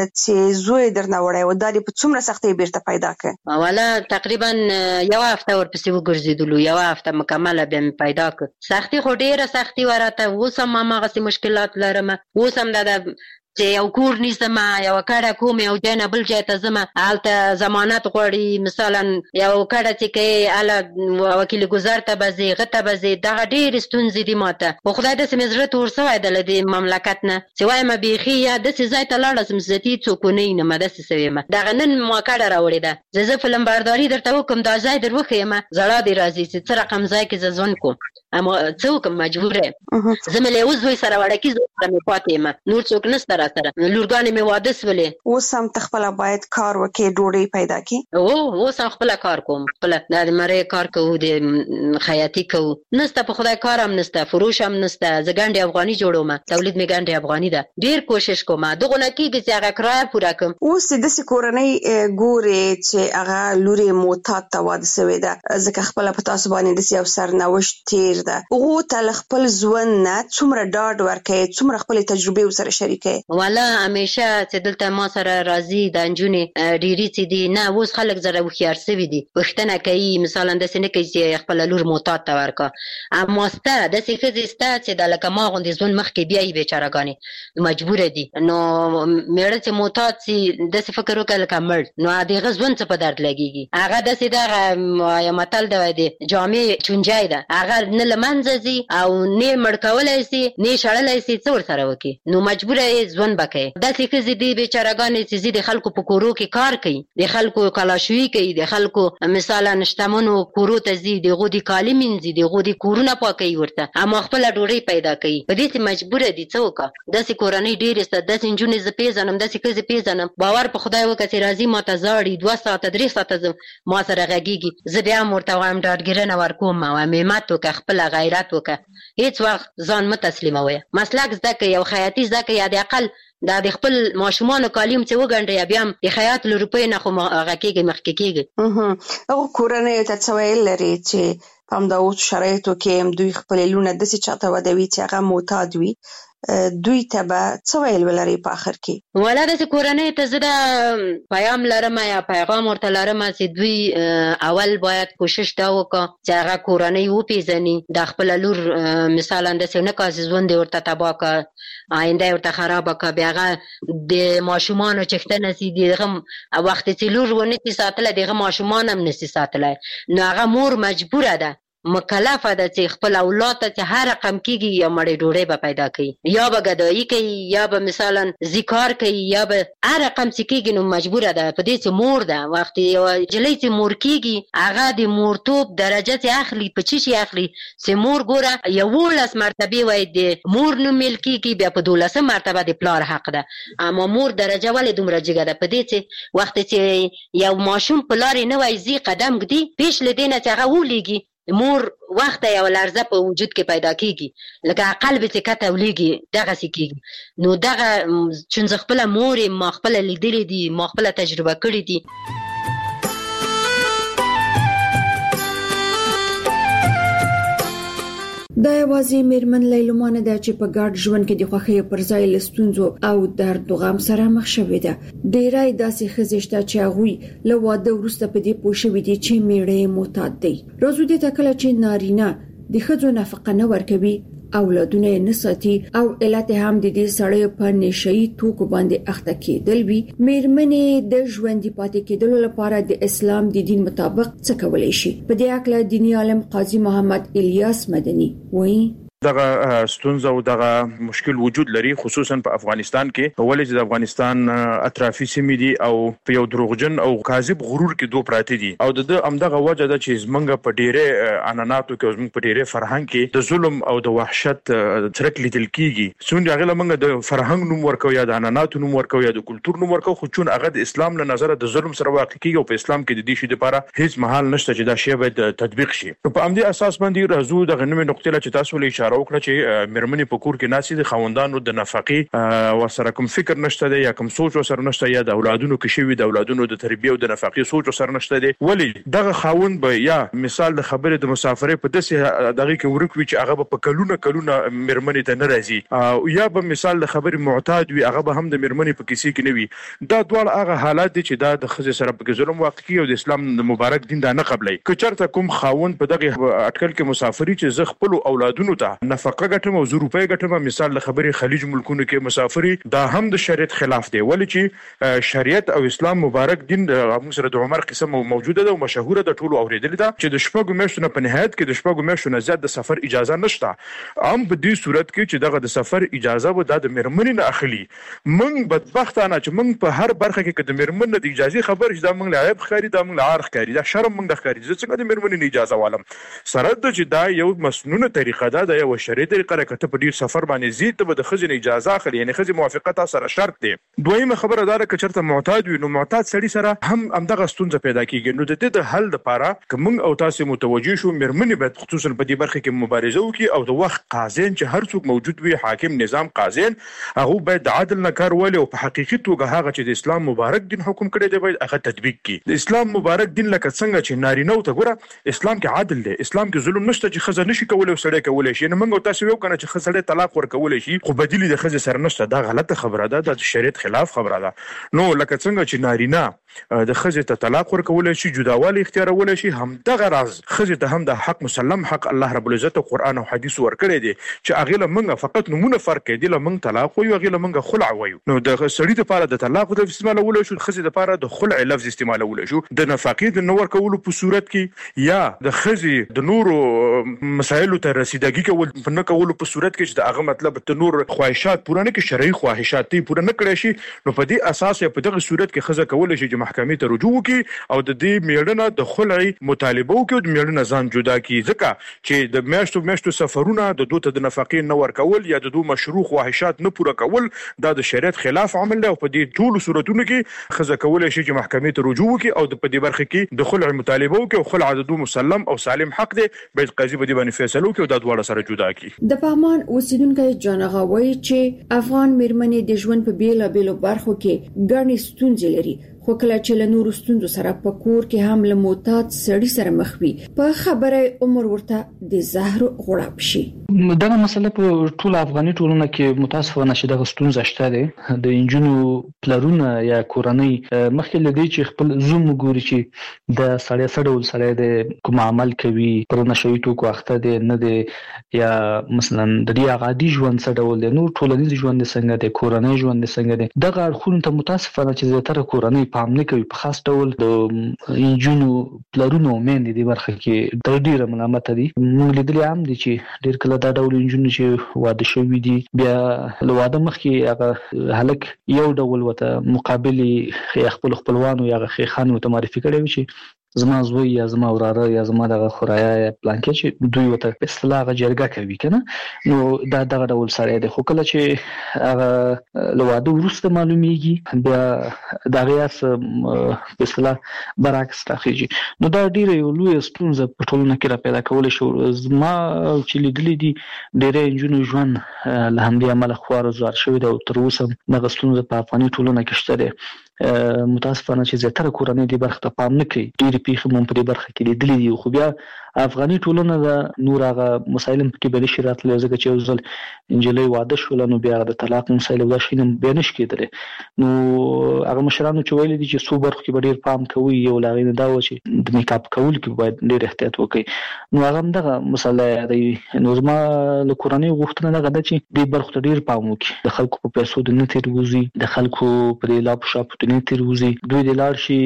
چې زوی درنه وړی و دا دې په څومره سختۍ بیرته پیدا کړ والا تقریبا یوه هفته ورپسې وګرځېدلو یوه هفته مکمله بیا مې پیدا کړ سختي خو ډېره سختي وه راته اوس هم هماغسې مشکلات لرم اوس هم دا د چې یو کور نیسم یوه کډه کوم یو ځای نه بل ځای ته ځم هلته ضمانت غواړي مثلا یو کډه چې کوې هله وکیل ګذر ته به ځې هغه ته به ځې دغه ډېرې ستونزې دي ما ته خو خدای داسې مې زړه تور سوی ده له دې مملکت نه چې وایم بیخي یا داسې ځای ته لاړه شم چې تی څوک ونه وینم داسې څه ویم دغه نن ما کډه راوړې ده زه زه فلم برداري درته وکړم دا ځای در وښیم زړه دې راځي چې څه رقم ځای کې زه ژوند کوم اما څه وکړم مجبوره زه مې له یو زوی سره وړکي زوی سره مې پاتې یم نور څوک نشته را سره لورګانې مې واده سولې اوس هم ته خپله باید کار وکړې ډوډۍ پیدا کړې او اوس هم خپله کار کوم خپله دا د مرۍ کار کوو د خیاطي کوو نسته په خدای کار هم نسته فروش هم نسته زه ګنډې افغاني جوړوم تولید مې ګنډې افغاني ده ډېر کوشش کوم دغو نه کېږي چې هغه کرایه پوره کړم اوس چې داسې کورنۍ ګورې چې هغه لور یې معتاد ته واده سوې ده ځکه خپله په تاسو باندې داسې یو سرنوشت تېر ده هغو ته له خپل ژوند نه څومره ډاډ ورکوې څومره خپلې تجربې ورسره شریکوې والا همیشه چې دلته ما سره راځي دا نجونې ډېرې چې دي نه اوس خلک زره هوښیار سوي دي پوښتنه کوي مثلا داسې نه کوي چې خپله لور معتاد ته ورکړه اما سته داسې ښځې سته چې دا لکه ما غوندې ژوند مخکې بیایي بېچارهګانې مجبوره دي نو مېړه چې معتاد سي داسې فکر وکړه لکه مړ نو د هغه ژوند څه په درد لګېږي هغه داسې دغه یو متل دی د جامې چونجی ده هغه نه له منځه ځي او نه مړ کولی سي نه شړلی سي څه ورسره وکړي نو مجبوره یې ژوند به کوي داسې ښځې دي بېچارهګانې چې ځي د خلکو په کورو کې کار کوي د خلکو کلاشویي کوي د خلکو مثلا شتمنو کورو ته ځي د هغو د کالي مینځي د هغو د کورونه پاکوي ورته اما خپله ډوډۍ پیدا کوي په دې چې مجبوره دي څه وکړه داسې کورنۍ ډېرې شته داسې نجونې زه پېژنم داسې ښځې پېژنم باور په خدای وکړه چې راځي ما ته زاړي دوه ساعته درې ساعته ما سره غږېږي زه بیا هم ورته وایم ډاډګیرنه ورکوم وایم همت وکړه خپله غیرت وکړه هېڅ وخت ځان مه تسلیموئ مسلک زده کړئ یو خیاطي زده کړئ یا د اقل دا د خپل ماشومانو کالي هم چې وګنډئ بیا هم د خیاط له روپیو نه خو هغه کېږي مخکې کېږي هغو کورنیو ته څه ویل لري چې په همدغو شرایطو کې دوی خپلې لوڼه داسې چاته ودوي چې هغه معتاد وي، دوی ته به څه ویل ولري په آخر کې؟ والا داسې کورنۍ ته زه دا پیام لرم یا پیغام ورته لرم چې دوی اول باید کوشش دا وکړه چې هغه کورنۍ وپېژني، د خپله لور مثالا داسې نه کړه چې ژوند یې ورته تباه کړه، آینده یې ورته خرابه کړه، بیا هغه د ماشومانو چښتنه سي د هغه وخت چې لور ونه سي ساتلی د هغه ماشومان هم نه سي ساتلی، نو هغه مور مجبوره ده مکلفه ده چې خپل اولاد ته چې هر رقم کېږي یا مړې ډوډۍ به پیدا کوي، یا به ګدایي کوي، یا به مثلا ذکار کوي، یا به هر رقم چې کېږي، نو مجبوره ده په دې چې مور ده. وخت یوه نجلۍ چې مور کېږي هغه د مورتوب درجه چې اخلي په څه شي اخلي چې مور ګوره یولس مرتبې وایي د مور نوم میل کېږي، بیا په دولسم مرتبه د پلار حق ده، اما مور درجه ولې دومره جګه ده؟ په دې چې وخت چې یو ماشوم په لارې نه وایي ځي قدم ږدي، پیش له دې نه چې هغه ولیږي مور وخت یو لرزه په وجود کې پیدا کېږي، لکه قلب چې کته ولیږي دغسې کېږي. نو دغه چون زه خپله مور یم، ما خپله لیدلي دي، ما خپله تجربه کړي دي. دا یوازې میرمن لیلمانه ده چې په ګډ ژوند کې د خوښۍ پر ځای له ستونزو او درد و غم سره مخ شوې ده. ډېری داسې ښځې شته چې هغوی له واده وروسته په دې پوه شوي دي چې میړه یې معتاد دی. راځو دې ته کله چې نارینه د ښځو نفقه نه ورکوي، اولادونه یې نه ساتي او علت هم د دې سړیو په نشهیي توکو باندې اخته کېدل وي، میرمنې د ژوندي پاتې کېدلو لپاره د اسلام د دین مطابق څه کولی شي؟ په دې هکله دیني عالم قاضي محمد الیاس مدني وایي دغه ستونزه او دغه مشکل وجود لري، خصوصا په افغانستان کې، ولې چې د افغانستان اطرافي سیمې دي او په یو دروغجن او کاذب غرور کې دوه پراته دي، او د همدغه وجه ده چې زمونږ په ډېرې عنعناتو کې، زمونږ په ډېرې فرهنګ کې د ظلم او د وحشت څرک لیدل کېږي. څومره هغه لمونږ د فرهنګ نوم ورکو یا د عنعناتو نوم ورکو یا د کلتور نوم ورکو، خو چون هغه د اسلام له نظره د ظلم سره واقع کېږي او په اسلام کې د دې شي لپاره هیڅ محل نشته چې دا شی باید تطبیق شي. په همدې اساس باندې راځو دغه نوې نقطې چې تاسو له اشاره وکړه چې میرمنې په کور کې ناسي د خاوندانو د نفقې ورسره کوم فکر نشته دی یا کوم سوچ ورسره نشته، یا د اولادونو کې شوي د اولادونو د تربیه او د نفقې سوچ ورسره نشته دی. ولې دغه خاوند به یا مثال د خبرې د مسافرۍ په داسې دغه کې ورک وي چې هغه به په کلونه کلونه میرمنې ته نه راځي، او یا به مثال د خبرې معتاد وي، هغه به هم د میرمنې په کیسې کې نه وي. دا دواړه هغه حالات دي چې دا د ښځې سره پکې ظلم واقع کیږي او د اسلام د مبارک دین دا نه قبلوي. که چېرته کوم خاوند په دغه اټکل کې مسافري چې زه خپلو اولادونو ته نفقه ګټم او زه روپۍ ګټم، مثال د خبرې خلیج ملکونو کې مسافري، دا هم د شریعت خلاف دی. ولې چې شریعت او اسلام مبارک دین موږ سره د عمر قصه موجوده ده او مشهوره ده، ټولو اورېدلې ده چې د شپږو میاشتو نه په نهایت کې د شپږو میاشتو نه زیات د سفر اجازه نشته. هم په دې صورت کې چې دغه د سفر اجازه و دا د میرمنې نه اخلي. موږ بدبختانه چې موږ په هر برخه کې د میرمن نه د اجازه خبر چې دا موږ له عیب ښکاري، دا موږ له عار ښکاري، دا شرم موږ د ښکاري. زه څنګه د میرمنې نه اجازه والم؟ سره د چې دا یو مسنونه طریقه ده، دا یو شرعي طریقه ده. کته په ډیر سفر باندې زی ته به د ښځې اجازه اخلي، یعنی ښځې موافقت سره شرط دی. دویمه خبره دا ده که چېرته معتاد وي، نو معتاد سړي سره هم همدغه ستونزه پیدا کېږي. نو د دې د حل دپاره که موږ او تاسې متوجه شو، میرمنې باید خصوصا په دې برخه کې مبارزه وکړي او د وخت قاضین چې هر څوک موجود وي، حاکم نظام قاضین، هغه باید د عدل نه کار واخلي او په حقیقي توګه هغه چې د اسلام مبارک دین حکم کړی دی باید هغه تطبیق کړي. د اسلام مبارک دین لکه څنګه چې نارینه ته ګوره اسلام کې عدل دی، اسلام کې ظلم نشته چې ښځه نشي کولی او سړی کولی شي. نو موږ او تاسې ویو که نه چې ښه سړی طلاق ورکولی شي خو بدیلې د ښځې سره نشته، دا غلطه خبره ده، دا د شریعت خلاف خبره ده. نو لکه څنګه چې نارینه د ښځې ته طلاق ورکولی شي، جداوالی اختیارولی شي، همدغه راز ښځې ته هم د حق مسلم حق الله رب العزت قرآن او حدیث ورکړی دی چې هغې له موږ فقط نومونه فرق کوي، دې له موږ طلاق وایو، هغې له موږ خلع وایو. نو د سړي دپاره د طلاق لفظ استعمالولی شو، ښځې دپاره د خلع لفظ استعمالولی شو. د نفقې د نه ورکولو په صورت کې یا د ښځې د نورو مسایلو ته رسیدګي کول په نه کولو په صورت کې چې د هغه مطلب د نور خواهشات پوره نه کړي، شرعي خواهشات یې پوره نه کړی شي، نو په دې اساس په دغه صورت کې ښځه کولی شي چې محکمې ته رجوع وکړي او د دې میړه د خلع مطالبه وکړي او د میړه نه ځان جدا کړي، ځکه چې د میاشتو میاشتو سفرونه د دوی ته د نفقې نه ورکول یا د دوی مشروع خواهشات نه پوره کول دا د شریعت خلاف عمل دی. او په دې ټولو صورتونو کې ښځه کولی شي چې محکمې ته رجوع وکړي او په دې برخه کې د خلع مطالبه وکړي او خلع د دوی مسلم او سالم حق دی، باید قاضي په دې باندې فیصله وکړي او دا دواړه سره جدا کړي. د پغمان اوسیدونکی جان اغا وایي چې افغان میرمنې د ژوند په بیلابیلو برخو کې ګڼې ستونزې لري، خو کله چې له نورو ستونزو سره په کور کې هم له معتاد سړي سره مخ وي په خبره عمر ورته د زهر غړپ شي. دا مسله په ټول افغاني ټولنه کې متاسفانه چې د ستونزې شته ده. د انجونو پلرونه یا کورنۍ مخکې لدی چې خپل زوم ګوري چې د سړی سره ول سره د کوم عمل کوي پر نشوي توکو اخته دي نه دي یا مثلا د دې عادي ژوند سره ول نو ټولنیز ژوند څنګه د کورنۍ ژوند څنګه دي دغه اړخونه ته متاسفانه چې زیاتره کورنۍ پام نه کوي په خاص ډول د انجونو پلرونو مېندې د برخه کې د ډیره ملامت دي. موږ لیدلې هم دي چې ډیر کله دا ډول انجونو چې واده شوي دي بیا له واده مخکې هغه هلک یو ډول وته مقابل خپل خپلوانو یا خېخانو ته معرفي کړي وي چې زما زوی یا زما وراره یا زما دغه خورایا یا پلانکې چې دوی وته په اصطلاح جرګه کوي کنه نو دا دغه ډول سره دی. خو کله چې هغه له واده وروسته معلومیږي بیا دغه یاس په اصطلاح برعکس راځي نو دا ډیره یو لوی ستونزه په ټولنه کې را پیدا کول شو. زما چې لیدلې دي ډیره انجونو ژوند له همدې عمله خوار زوار شوی دی او تر اوسه دغه ستونزه په افغاني ټولنه کې شته ده. متاسفانه چې زیاتره کورنۍ د برخه ته پام نه کوي ډېری پیښې مون په دې برخه کې لیدلې دي. خو بیا افغاني ټولنه د نور هغه مسایل په بل شي راتلل ځکه چې یو ځل انجلۍ واده شول نو بیا د طلاق مسایل ولا شي نه بینش کېدل نو هغه مشرانو چې ویل دي چې څو برخه کې ډېر پام کوي یو لاغې نه دا و چې د میک اپ کول کې باید ډېر احتیاط وکړي نو هغه دغه مسله دی. نو زما له کورنۍ غوښتنه ده چې دې برخه ډېر پام وکړي د خلکو په پیسو د نه تیروزي د خلکو په لاپ شاپ نه تیروزي دوی د لاړ شي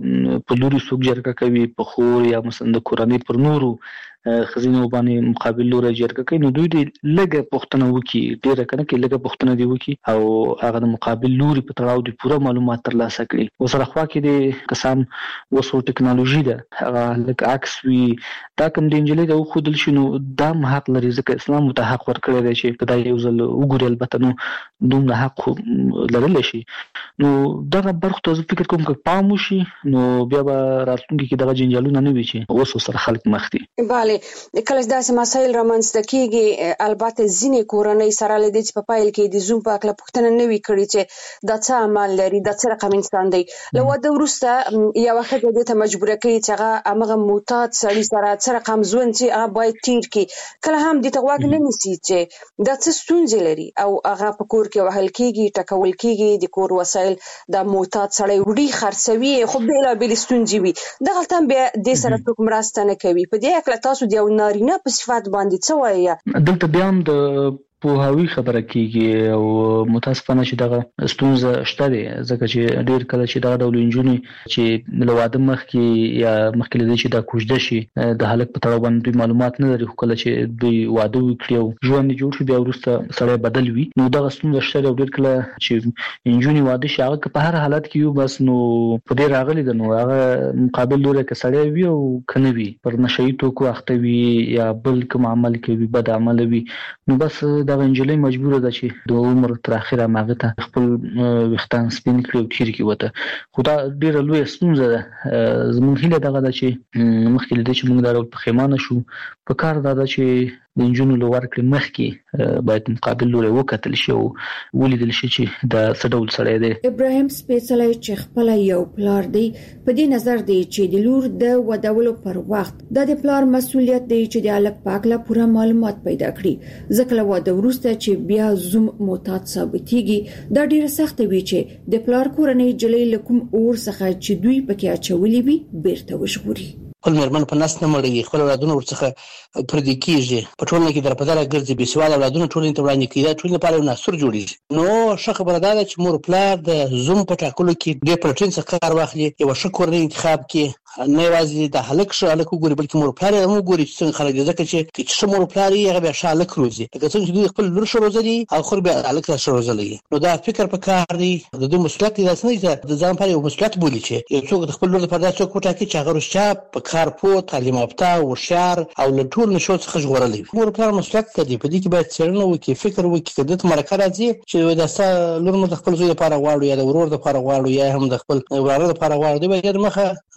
په لوري سوق جرګه کوي په خور یا مثلا د کورنۍ پر نورو خزینه وبانی مقابل لور جرګه کوي نو دوی د لګه پښتنه وکي ډیره کنه کې لګه پښتنه دی وکي او هغه د مقابل لوري په تړاو د پوره معلومات ترلاسه کړي. وسره خوا کې د قسم وسو ټکنالوژي ده هغه لکه عکس وی دا کوم د انجلۍ د خو دل شنو دا حق لري ځکه اسلام ته حق ورکړی دی چې په دای یو ځل وګوري البته نو دومره حق لرل شي نو دا برخه ته فکر کوم چې پام وشي نو بیا به راتلونکي کې دغه جنجالونه نه وي چې وسو سره خلک مخ دي. bale کله داسې مسایل رامنځته کیږي البته ځینې کورنۍ سره لدی چې په پایل کې د زوم په اړه پوښتنه نه وی کړی چې دا څه عمل لري دا څه رقم انسان دی لو د ورسته یو وخت د ته مجبور کوي چې هغه امغه معتاد سړي سره څه رقم ځون چې هغه باید تیر کی کله هم د تغواګ نه نسی چې دا څه ستونزې لري او هغه په کور کې وهل کیږي ټکول کیږي د کور وسایل د معتاد سړي وړي خرڅوي خو بلا بل ستونزې وي دغه تم به د سره څوک مرسته نه کوي په دې اکل تاسو د نارینه په صفات باندې څه وایي دلته بیا هم د پوهاوی خبره کیږي او متاسفانه چې دغه ستونزه شته دي ځکه چې ډیر کله چې دغه ډول انجونی چې له واده مخکې یا مخکې لدی چې دا کوژده شي د حالت په تړاو باندې معلومات نه لري کله چې دوی واده وکړي او ژوند جوړ شي بیا ورسته سړی بدل وي نو دغه ستونزه شته او ډیر کله چې انجونی واده شي هغه په هر حالت کې یو بس نو په دې راغلي د نو هغه مقابل لوري کې سړی وي او کنه وي پر نشئی توکو اخته وي یا بل کوم عمل کوي بد عمل وي نو بس دا انجلۍ مجبوره ده چې د عمر تر اخره ماغه ته خپل وختان سپین کړو تیر کی وته خدا ډیره لوی ستونزه ده زموږ هیله دغه ده چې مخکې د چې موږ دارو په خیمانه شو په کار ده چې د انجونو لور کړي مخکې باید مقابل لوري وکتل شي او ولیدل شي چې دا سډول سړی دی. ابراهیم سپیڅلای چې خپل یو پلار دی په دې نظر دی چې د لور د ودولو پر وخت د پلار مسولیت دی چې د الګ پاکله پوره معلومات پیدا کړي ځکه له واده وروسته چې بیا زوم معتاد ثابتېږي دا ډیره سخت وي چې د پلار کورنۍ جلې لکم اور څخه چې دوی پکې اچولې وي بیرته وشغوري. خپل مرمن په نس نه مړوي خپل اولادونه ورڅخه پردي کیږي په ټولنه کې درپدره ګرځي بي سواله اولادونه ټولنه ته وړاندې کیږي ټولنه په اړه ناسور جوړیږي نو ښه خبره ده چې مور پلار د زوم په ټاکلو کې د پروتین څخه کار واخلي یو ښه کورنۍ انتخاب کې نه یوازې د هلک ښه هلک وګوري بلکې مور پلار هم وګوري چې څنګه خلک دي ځکه چې چې مور پلار یې هغه بیا ښه هلک روزي لکه څنګه چې دوی خپل لور ښه روزلي او خور بیا هلک ښه روزلي نو دا فکر په کار دی د دوی مسؤلیت دی چې د ځان پر یو مسؤلیت بولي چې یو څوک د خپل لور په داسې څوک وټاکي چې هغه رښتیا په کار پوه تعلیم یافته او هوښیار او له ټول نشو څخه ژغورلی وي مور پلار مسؤلیت کوي په دې کې باید څېړنه وکړي فکر وکړي که دلته مرکه راځي چې دا ستا لور مو د خپل زوی لپاره غواړو یا د ورور لپاره غواړو یا هم د خپل وراره لپاره غواړو دوی باید مخه ډېر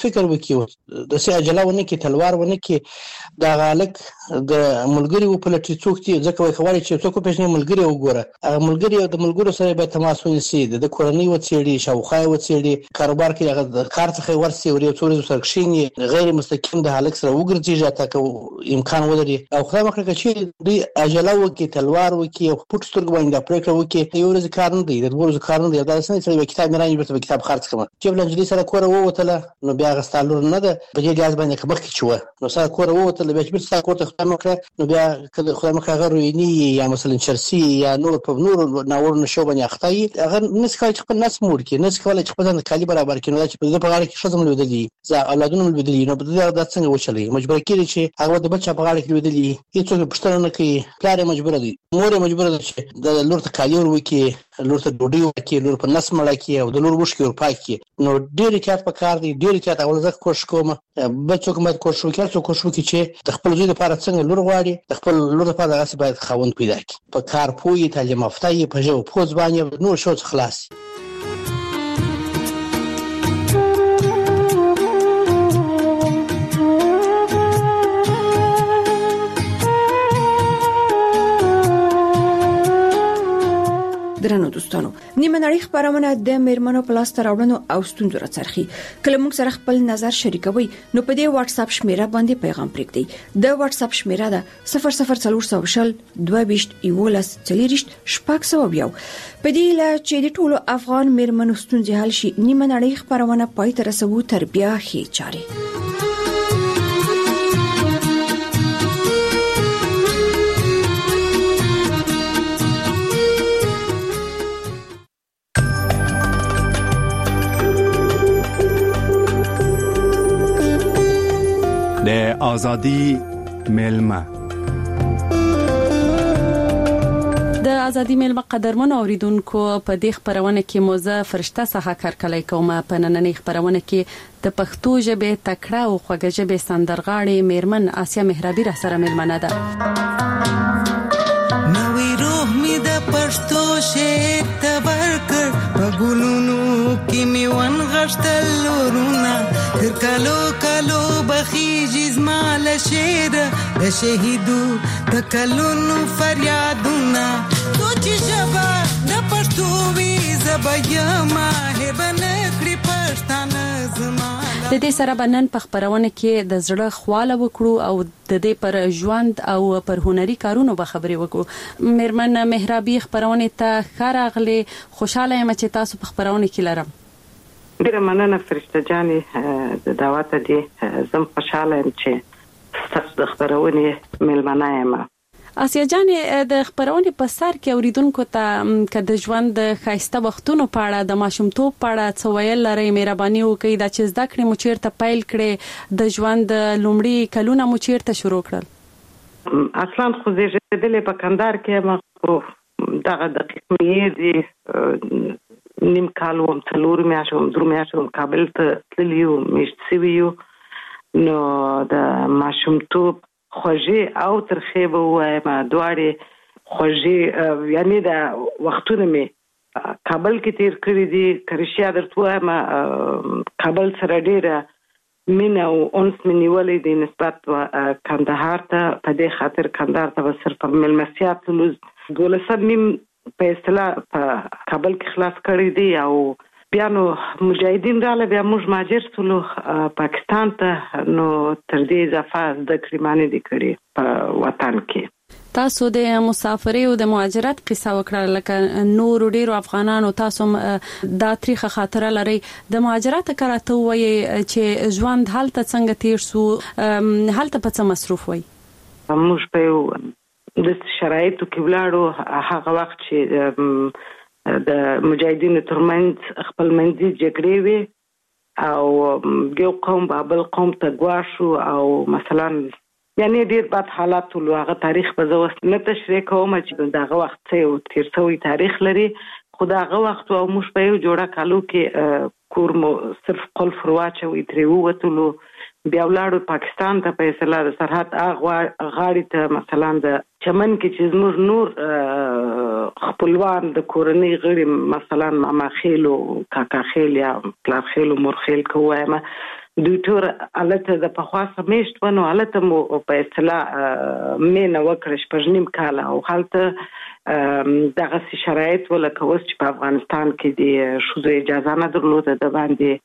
فکر وکړي د سي اجلا ونه کې تلوار ونه کې دا غالک د ملګری په لټي څوک دي ځکه وای خواري چې څوک په شنه ملګری وګوره هغه ملګری د ملګرو سره به تماس ونیسي د کورنۍ وڅېړي شاوخای وڅېړي کاروبار کې هغه د کار څخه ورسي او یو څوري سره کښینی غیر مستقیم د هلک سره وګرځي ځکه کو امکان ولري او خدای مخکې چې دوی اجلا وکي تلوار وکي او پټ سترګ باندې پریکړه وکي یو ورځ کار نه دی د ورځ کار نه دی دا څنګه چې کتاب مراني به کتاب خرڅ کوم چې بل انجلي سره کور ووتله نو بیا غستالور نه ده په دې لاس باندې کبخ کې چوه نو سره کور ووتله بیا چې سره کور ته خدای مخکې نو بیا کله خدای مخکې هغه رویني یا مثلا چرسي یا نور په نور ناور نشو باندې اخته هغه نس کال چې په نس مور کې نس کال چې په ځان کالي برابر کې نو چې په دې په غاړه کې شزم لیدلې ځا اولادونه لیدلې نو په دې د څنګه وچلې مجبور کړي چې هغه د بچا په غاړه کې لیدلې هیڅ پښتنه نه کوي پلار مجبور دي مور مجبور ده چې د لور ته کالي ور وکي لور ته ډوډۍ ورکړي لور په نس مړه کې او د لور وښکي ور پاکي نو ډېر احتیاط پکار دی ډېر احتیاط اول ځکه کوشش کوم بچو کوم کوشش وکړي څو کوشش وکړي چې د خپل ځای لپاره څنګه لور غواړي د خپل لور لپاره هغه باید خاوند پیدا کړي په کار پوي تعلیم یافته یې په ژبه پوز باندې نور شو خلاص درنو دوستانو نیمه نړۍ خبرونه د میرمنو پلاس تراوړنو او ستونزو راڅرخي کله موږ سره خپل نظر شریکوي نو په دې واتس اپ شمیره باندې پیغام پرېږدئ د واتس اپ شمیره ده صفر صفر څلور سوه شل دوه ویشت یولس څلوېښت شپږ سوه یو په دې لا چې د ټولو افغان میرمنو ستونزې حل شي نیمه نړۍ خبرونه پای ته رسوو تر بیا ښې چارې د ازادي ملما د ازادي ملما قدرمن اوریدونکو په دې خبرونه کې موزه فرشته څخه کارکلای کومه په نننۍ خبرونه کې د پښتو ژبې تکړه او خوږه ژبې سندرغاړي میرمن آسیا مهرابي را سره ملمنه ده نوې روح می د پښتو شعر تبرکر په ګلونو کې می ون غشتل ورونه تر کالو کالو بخي جزمال شعر د شهیدو د کلونو فریادونه سوچ شبا د پښتو وی زبېما هبنه کړی پښتانه زما د دې سره بنن په خبرونه کې د زړه خواله وکړو او د دې پر ژوند او پر هنري کارونو به خبرې وکړو میرمن مهرابي خبرونه ته خراغله خوشاله یم چې تاسو په خبرونه کې لرم ډیره مننه فرشته جانې د دعوت دي زم خوشاله یم چې تاسو د خبرونه ملمنه یم آسیا جانې د خبرونه په سر کې اوریدونکو ته که د ژوند د خاصه وختونو په اړه د ماشومتوب په اړه څه ویل لري مهرباني وکړئ دا چې زده کړې مو چیرته پیل کړې د ژوند لومړی کلونه مو چیرته شروع کړل اصلا خو زیږیدلې په کندهار کې ما دغه دقیق مې دي نیم کال وم څلور میاشتې وم درې میاشتې وم کابل ته تللی وم میشت سوي یو نو د ماشومتوب خوږې او ترخې به ووایم دواړې خوږې یعنی د وختونه مې کابل کې تیر کړي دي که رښتیا درته ووایم کابل سره ډېره مینه او انس مې نیولی دی نسبت کندهار ته په دې خاطر کندهار ته به صرف مېلمستیا تلو دولسم میم په اصطلاح په کابل کې خلاص کړي دي او بیا نو مجاهدین رااله بیا موږ مهاجر شولو پاکستان ته نو تر دې اضافه زده کړې معنی دي کړې په وطن کې تاسو د مسافرۍ او د مهاجرت قصه وکړه لکه نور ډیرو افغانانو تاسو دا تاریخه خاطره لري د مهاجرت کراته وایي چې ژوند حالت څنګه تیر سو حالت په څه مصروف وای موږ په د شرایطو کې ولاړو هغه وخت چې د مجاهدینو ترمنځ خپل منځي جګړې وي او یو قوم بل قوم ته ګواښو او مثلا یعنی ډیر بد حالات ول هغه تاریخ په زوست نه تشریح کوم چې دغه وخت څه تیر شوی تاریخ لري خو دغه وخت او موږ په یو جوړه کالو کې کور مو صرف قلف رواچوي ترې ووتلو بیا ولاړو پاکستان ته په اصطلاح د سرحد غاړې ته مثلا د چمن کې چې زموږ نور خپلوان د کورنۍ غړي مثلا ماما خېلو کاکا خېل یا پلار خېلو مور خېل کوه دوی ټول الته د پخوا سمیشت ونه الته مو په اصطلاح مینه وکړه شپږ نیم کال او حالته دغه شرایط ولکه اوس چې په افغانستان کې د شوزو اجازه نه درلوده د باندې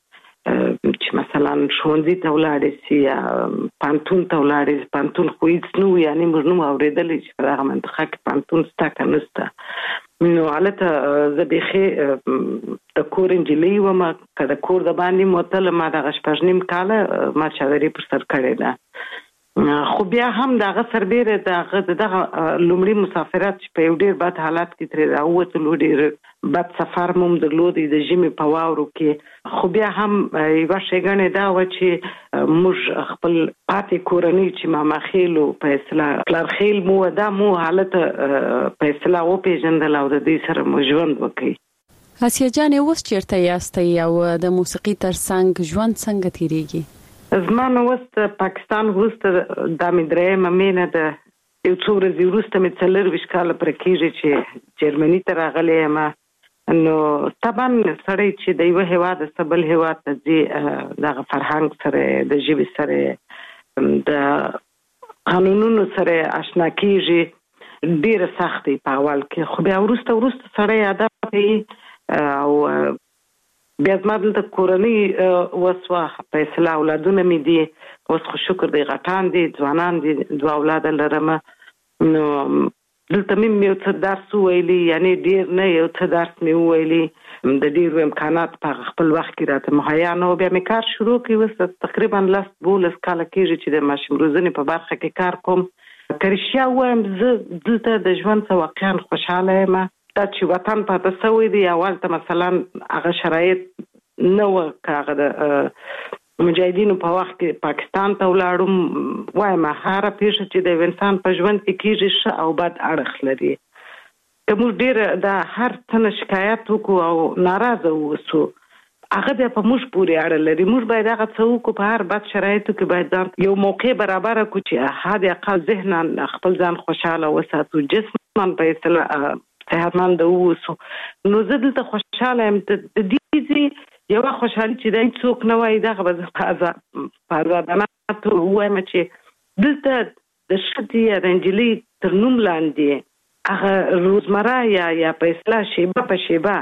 چې مثلا ښوونځي ته ولاړې سي یا پانتون ته ولاړې سي پانتون خو هیڅ نه و یعنې موږ نه مو اورېدلی چې په دغه منطقه کې پانتون شته که نه شته نو هلته زه بیخي د کور نجلۍ وم که د کور د باندې مو وتله ما دغه شپږ نیم کاله ما چادري پر سر کړې ده خو بیا هم دغه سربیره دغه دغه لومړي مسافرت چې په یو ډېر بد حالت کې ترې راووتلو ډېر بد سفر مو هم درلودی د ژمي په واورو کې خو بیا هم یوه ښېګڼې دا وه چې موږ خپل پاتې کورنۍ چې ماماخیل و په اصطلاح پلارخیل مو وه دا مو هلته په اصطلاح وپېژندل او د دوی سره مو ژوند وکړي. اسیا جانې اوس چېرته یاستئ او د موسیقي تر څنګ ژوند څنګه تېرېږي؟ زما نو اوس د پاکستان وروسته دا مې درېیمه مینه ده یو څو ورځې وروسته مې څلرویشت کاله پوره کېږي چې جرمني ته راغلی یم نو طبعا سړی چې د یوه هېواد څخه بل هېواد ته ځي دغه فرهنګ سره د ژبې سره د قانونونو سره اشنا کېږي ډېره سخت دی په اول کې خو بیا وروسته وروسته سړی عادت کوي او بیا زما دلته کورنۍ وسوه په اصطلاح اولادونه مې دي اوس خو شکر دی غټان دي ځوانان دي دوه اولاده لرم نو دلته مې یو څه درس وویلي یعنې ډېر نه یو څه درس مې وویلي د ډېرو امکانات په خپل وخت کې راته مهیا نه و بیا مې کار شروع کړی اوس تقریبا لس دولس کاله کېږي چې د ماشوم روزنې په برخه کې کار کوم که رښتیا ووایم زه دلته د ژوند څخه واقعا خوشحاله یم دا چې وطن پاته سوی دی اول ته مثلا هغه شرایط نه وه که هغه د مجاهدینو په وخت کې پاکستان ته ولاړم وایم هره پیښه چې د انسان په ژوند کې کېږي ښه او بد اړخ لري که موږ ډېر د هر څه نه شکایت وکړو او ناراضه واوسو هغه بیا په موږ پورې اړه لري موږ باید هغه څه وکړو په هر بد شرایطو کې باید ځان یو موقع برابره کړو چې حد اقل ذهنا خپل ځان خوشحاله وساتو جسما په اصطلاح صحتمند اوسو نو زه دلته خوشحاله یم د دې ځای یوه خوشحالي چې دی څوک نه وایي دغه به زه په ازادانه توګه ووایم چې دلته د ښځې یا د نجلۍ تر نوم لاندې هغه روزمره یا یا په اصطلاح شیبه په شیبه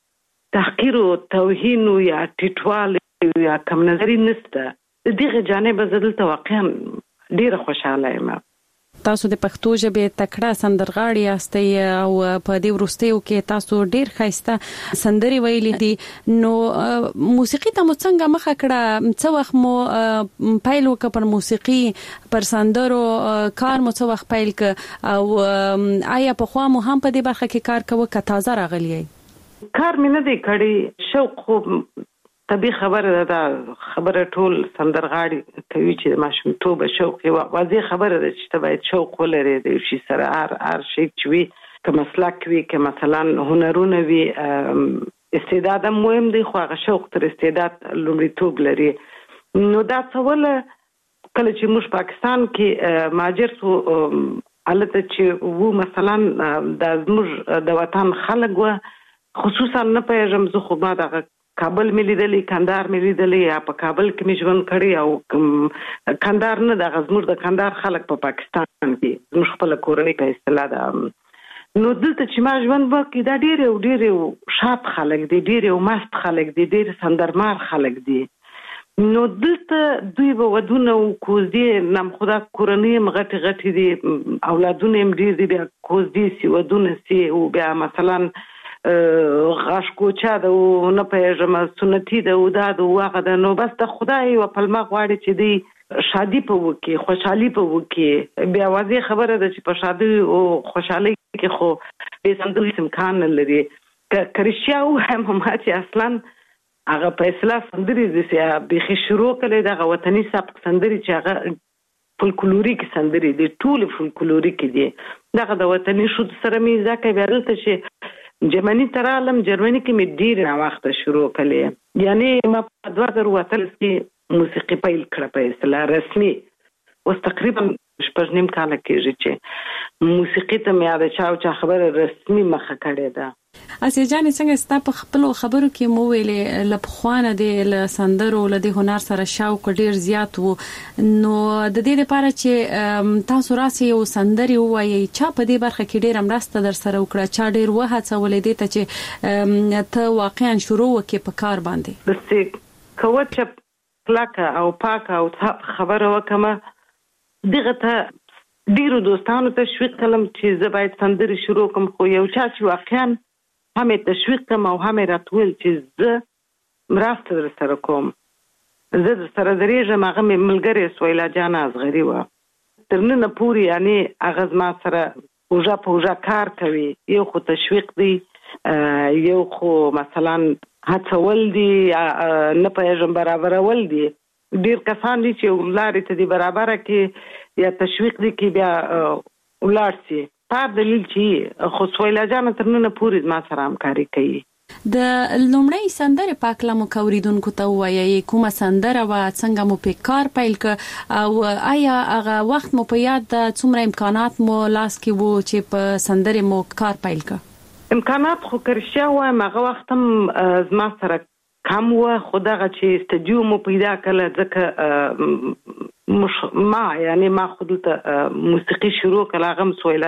تحقیر او توهین یا ټیټوالی یا کم نظري نشته د دغه جانبه زه دلته واقعا ډېره خوشحاله یم. تاسو د پښتو ژبې تکړه سندرغاړي یاستئ او په دې وروستیو کې تاسو ډېر ښایسته سندرې ویلي دي نو موسیقي ته مو څنګه مخه کړه څه وخت مو پیل وکړ پر موسیقي پر سندرو کار مو څه وخت پیل کړ او آیا پخوا مو هم په دې برخه کې کار کوئ که تازه راغلی یې؟ کار مې نه دی کړی شوق خو طبیعي خبره ده دا خبره ټول سندرغاړي کوي چې د ماشومتوبه شوق یوه واضح خبره ده چې ته باید شوق ولرې د یو شي سره هر هر شی چې وي که مسلک وي که مثلا هنرونه وي استعداد هم مهم دی خو هغه شوق تر استعداد لومړیتوب لري نو دا څه وله کله چې موږ پاکستان کې مهاجر سو هلته چې وو مثلا دا زموږ د وطن خلک وه خصوصا نه پوهېږم زه خو ما دغه کابل مې لیدلی کندهار مې لیدلی یا په کابل کې مې ژوند کړی او کندهار نه دغه زموږ د کندهار خلک په پاکستان کې زموږ خپله کورنۍ په اصطلاح ده نو دلته چې ما ژوند وکړي دا ډېر یو ډېر یو شاد خلک دي ډېر یو مست خلک دي ډېر سندرمار خلک دي نو دلته دوی به ودونه کوزدې نم خدا کورنۍ هم غټې غټې دي اولادونه هم ډېر دي بیا کوزدې سي ودونه سي او بیا مثلا غاشکوچا ده او نه پوهېږم سنتي ده او دا ده او هغه ده نو بس د خدای یوه پلمه غواړي چې دوی شادي په وکړي خوشحالي په وکړي بیا واضح خبره ده چې په شادي او خوشحالۍ کې خو بې سندرې امکان نه لري که رښتیا ووایم ما چې اصلا هغه په اصطلاح سندرې داسې بیخي شروع کړی دغه وطني سبک سندرې چې هغه فولکلوریک سندرې دي ټولې فولکلوریک دي دغه د وطني ښځو سره مې زده کړی بیا دلته چې جرمني ته راغلم جرمني کې مې ډېرې ناوخته شروع کړې یعنې ما په دوه زره اتلس کې موسیقي پیل کړه په اصطلاح رسمي اوس تقریبا شپږ نیم کاله کېږي چې موسیقي ته مې د چاو چا خبره رسمي مخه کړې ده. اسیا جان څنګه ستا په خپل خبرو کې مو ویلې لپخوانه د سندرو له هنر سره شوق ډیر زیات وو، نو د دې لپاره چې تاسو راسي یو سندري وایي چا په دې برخه کې ډیر مرسته در سره وکړه، چا ډیر وهڅولې دې ته چې ته واقعا شروع وکې په کار باندې؟ دسته کوه چې پلاکه او پاکه او خبره وکمه دغه ته ډیرو دوستانو تشویق کړم چې زه باید سندري شروع کوم، خو یو چا چې واقعا همې تشویق کوم او همې راتول چې زه مرسته در سره کوم، زه در سره درېږم. هغه مې ملګرې سویلا جان اصغري وه، تر ننه پورې یعنې هغه زما سره اوږه په اوږه کار کوي. یو خو تشویق دی، یو خو مثلا هڅول دي، نه پوهېږم برابرول دي. ډېر کسان دي چې لارې ته دي برابره کې یا تشویق دي کې بیا ولاړ سي، په دلیل چې خو سویلا جان تر ننه پورې ما سره همکاري کوي. د لومړی سندره پاکله مو کوریدونکو ته وایي کومه سندره و، څنګه مو په کار پیل ک او آیا هغه وخت مو په یاد د څومره امکانات مو لاس کې وو چې په سندره مو کار پیل ک؟ امکانات خو کرشیا و، هغه وخت هم زما سره کم و، خو دغه چې استودیو مو پیدا کړل ځکه مش ما یعنی ما خود ته موسیقي شروع کړل. هغه سویلا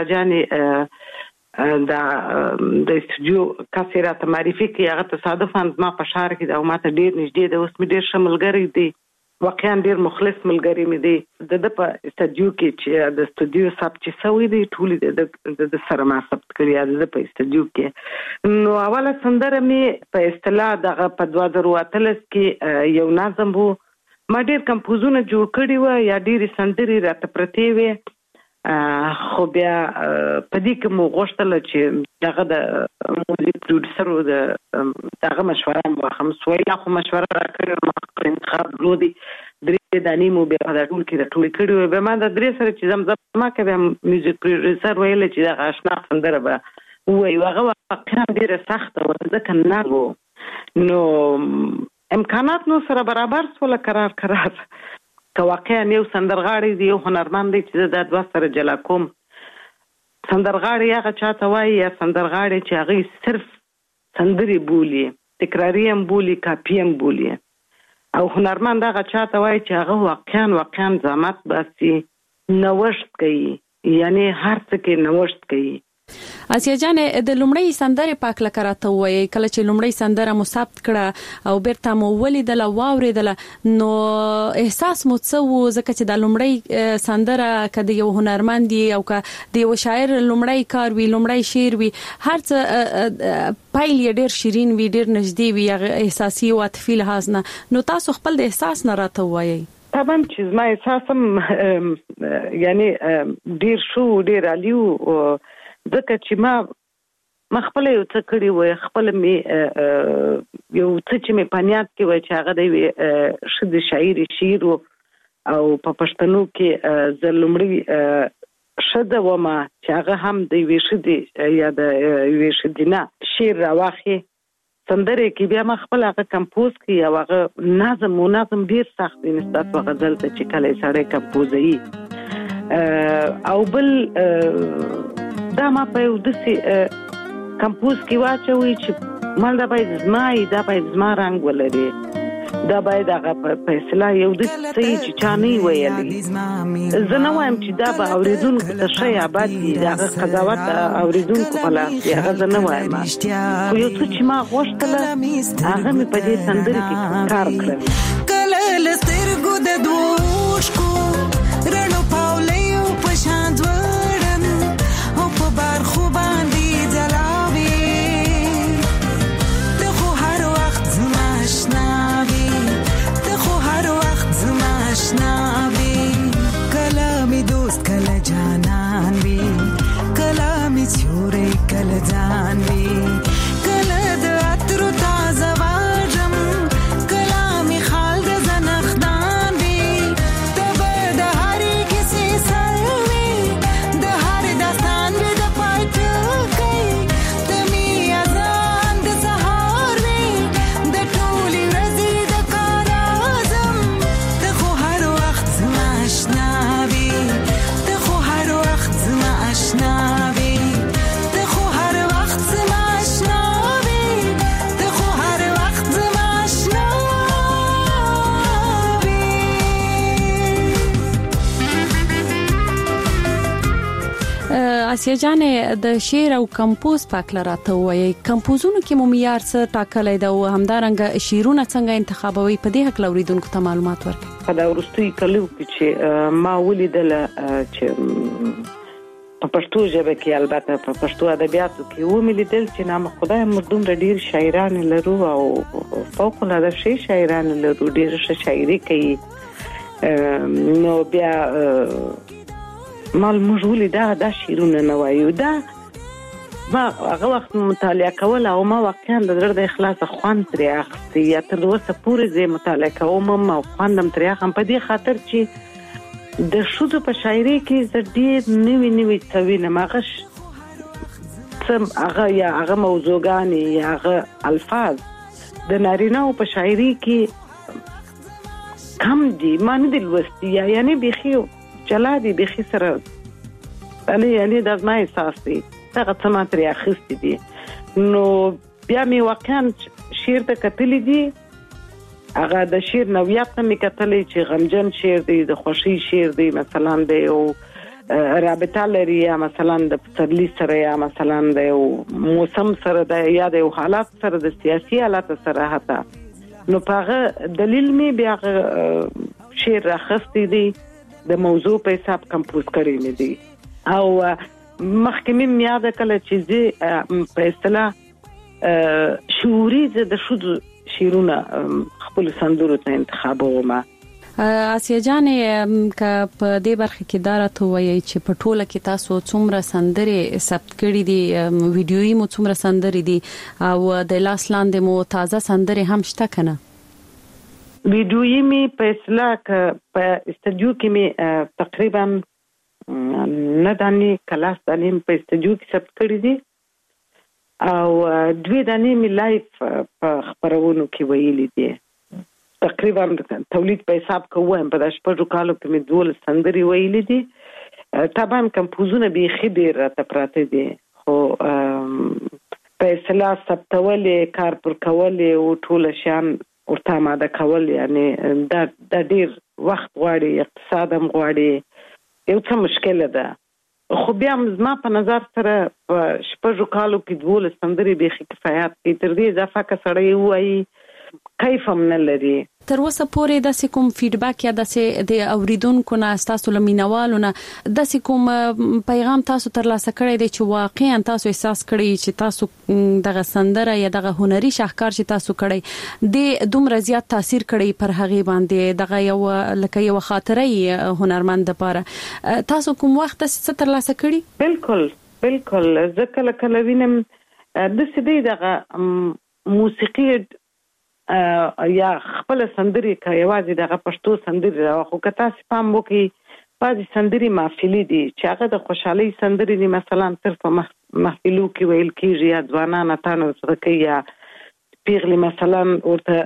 جانې دا د استودیو کاسه راته معرفي کړي، هغه تصادفاً ما په شهر کې دا ماته ډیر نږدې ده، اوس مې ډیر شملګری دی، واقعا ډیر مخلص ملګری مې دی. د په استودیو کې چې د استودیو ثبت چې سوي دی ټول د سره ما ثبت کړی د په استودیو کې. نو اوله سندره مې په اصطلاح دغه په دوه زره اتلس کې یو نظم وو، ما ډیر کمپوزونه جوړ کړي و یا ډیرې سندرې راته پرتې وې، خو بیا په دې کې مو غوښتل چې دغه د موزیک پروډوسر د دغه مشوره مو هم سویلا خو مشوره راکړې، ما انتخاب درلودي، درې دانې مو بیا په ټول کې راټولې کړې وې. بیا ما د درې سره چې زمزمه کوي میوزیک پروډوسر ویل چې دغه آشنا سندره به وایي، هغه واقعا ډېره سخته وه ځکه نه و، نو امکانات نو سره برابر سوله قرار قرار که واقعا یو سندرغاړی دی، یو هنرمند دی چې دا دوه سره جلا کوم. سندرغاړی هغه چاته وایي یا سندرغاړی چې هغه صرف سندري بولي، تکراري هم بولي، کاپي هم بولي، او هنرمند هغه چاته وایي چې هغه واقعا واقعا زحمت باسي، نوښت کوي، یعنی هر څه کې نوښت کوي. اسیا جان د لومړی سندره پاکله کراته وایي کله چې لومړی سندره مو ثبت کړه او بیرته مو ولیدل او واوریدل، نو احساس مو څه و؟ ځکه چې د لومړی سندره کده یو هنرمند او کده یو شاعر لومړی کار وی، لومړی شعر وی، هر څه پایل یې ډیر شیرین وی، ډیر نږدې وی، احساسي او عاطفي لحاظ نه، نو تاسو خپل د احساس نه راته وایي. طبعا چې ما احساسم یعنی ډیر شو، ډیر علیو، ځکه چې ما ما خپل یو څه کړي وای، خپل مې یو څه چې مې پنیات کې وای چې هغه د شد شاعر شعر او په پښتنو کې د لومړی شد و ما چې هغه هم د وی شد یا د وی شدینا شعر راوخی سندره کې بیا ما خپل هغه کمپوز کړي او هغه نظم او نظم ډیر سخت دی نسبت په غزل ته چې کله سړی کمپوزي او بل دا ما په یو دسي کمپوز کې واچوي چې مال دا باید زمای، دا باید زما رنګ ولري، دا باید هغه په اصطلاح یو دسي چې چا نه ویلي. زه نه وایم چې دا به اورېدونکو ته ښه یا بد دي، د هغه قضاوت اورېدونکو په لاس دی، هغه زه نه وایم، خو یو څه چې ما غوښتله هغه مې په دې سندرې کې کار کړی. کله له سترګو د دوو اوښکو رڼو پاولیو په شان ځوړم او په برخو باندې ځلاوي، ته خو هر وخت زما اشنا وي، ته خو هر وخت زما اشنا وي، کله مې دوست کله جانان وي، کله مې سیوری کله ځان وي، کله د عطرو تازه واژم، کله مې خال اسیا جان د شعر او کمپوز پاک لراته وایي کمپوزونو کې مو معیار څه ټاکلای دا او همدارنګه شعرونه څنګه انتخابوي په دې حق لوریدونکو ته معلومات ورکړي په دا ورستي کلو کې چې ما ولیدل چې په پښتو ژبه کې البته په پښتو ادبیاتو کې و مې لیدل چې نام خدای موږ دومره ډیر شاعران لرو او فوق العاده شي شاعران لرو ډیر ښه شاعري کوي نو بیا مال موږ ولیدا دا شعرونه نه وایو دا ما هغه وخت مطالعه کول او ما واقعا د زړه د اخلاص خوان ترې اخستې یا تر اوسه پورې زه مطالعه کوم او خواندم ترې اخم په دې خاطر چې د شودو په شاعري کې ز ډېر نوې نوې څوینه ماغش سم هغه یا هغه موضوعګان یا هغه الفاظ د نارینه په شاعري کې کم دي معنی د لوستي یعنی بيخي چلا دي بيخي سره انا یعنی د ما احساس دي هغه څه ماتري اخستې دي نو بیا می واقعا شعر ته کتلې دي هغه د شعر نوعیت مې کتلې چې غمجن شعر دی د خوشي شعر دی مثلا دی او رابطه لري یا مثلا د پسرلی سره یا مثلا د موسم سره د یا د حالات سره د سیاسي حالات سره حتی نو په دلیل مې بیا شعر راخستې دي د موضوع په حساب کمپوز کړی مې دي او مخکې مې یاد کړل چې زه په اصطلاح شعوري د شودو شیرونه خپل سندرو ته انتخابوم اسیا جان ک په دې برخه کې دارته وایي چې په ټوله کې تاسو څومره سندرې ثبت کړې دي ویډیوي مو څومره سندرې دي او د لاس لاندې مو تازه سندرې هم شته کنه ویډیوي می په اصطلاح په استودیو کې می تقریبا نه دانی کلاس دانی په استودیو کې ثبت کړې دي او دوی دانې می لایف په خبرونو کې ویلي دي تقریبا تولید په حساب کوم په داش په کالو کې می دول سندري ویلي دي طبعا کمپوزونه به خډیر راته پراته دي خو په اصطلاح ثبتولې کار پر کولې او ټول شان ورته ماده کول یعنی دا د ډیر وخت غواړي اقتصاد هم غواړي یو څه مشکله ده خو بیا زما په نظر سره شپږو کالو کې دول سندري به کفایت کې تر دې اضافه کا سړی وایي کیف هم نه لري تر اوسه پورې د کوم فیډبیک یا د اوریدونکو نه تاسو لمینوالو نه د کوم پیغام تاسو ترلاسه کړی دی چې واقعا تاسو احساس کړی چې تاسو دغه سندره یا دغه هنري شاهکار چې تاسو کړی د دومره زیات تاثیر کړی پر هغه باندې دغه یو لکه یو خاطره هنرمند لپاره تاسو کوم وخت څه ترلاسه کړی بالکل بالکل ځکه لکه وینم د سدي دغه موسیقي یا خپل سندري کوي دغه پښتو سندري راخو کته سپام وکي بعضی سندري محفلي دي چې هغه د خوشحالي سندري دي مثلا صرف محفلو کې ویل کیږي یا ځوانان تانو سره کوي یا پیغلي مثلا ورته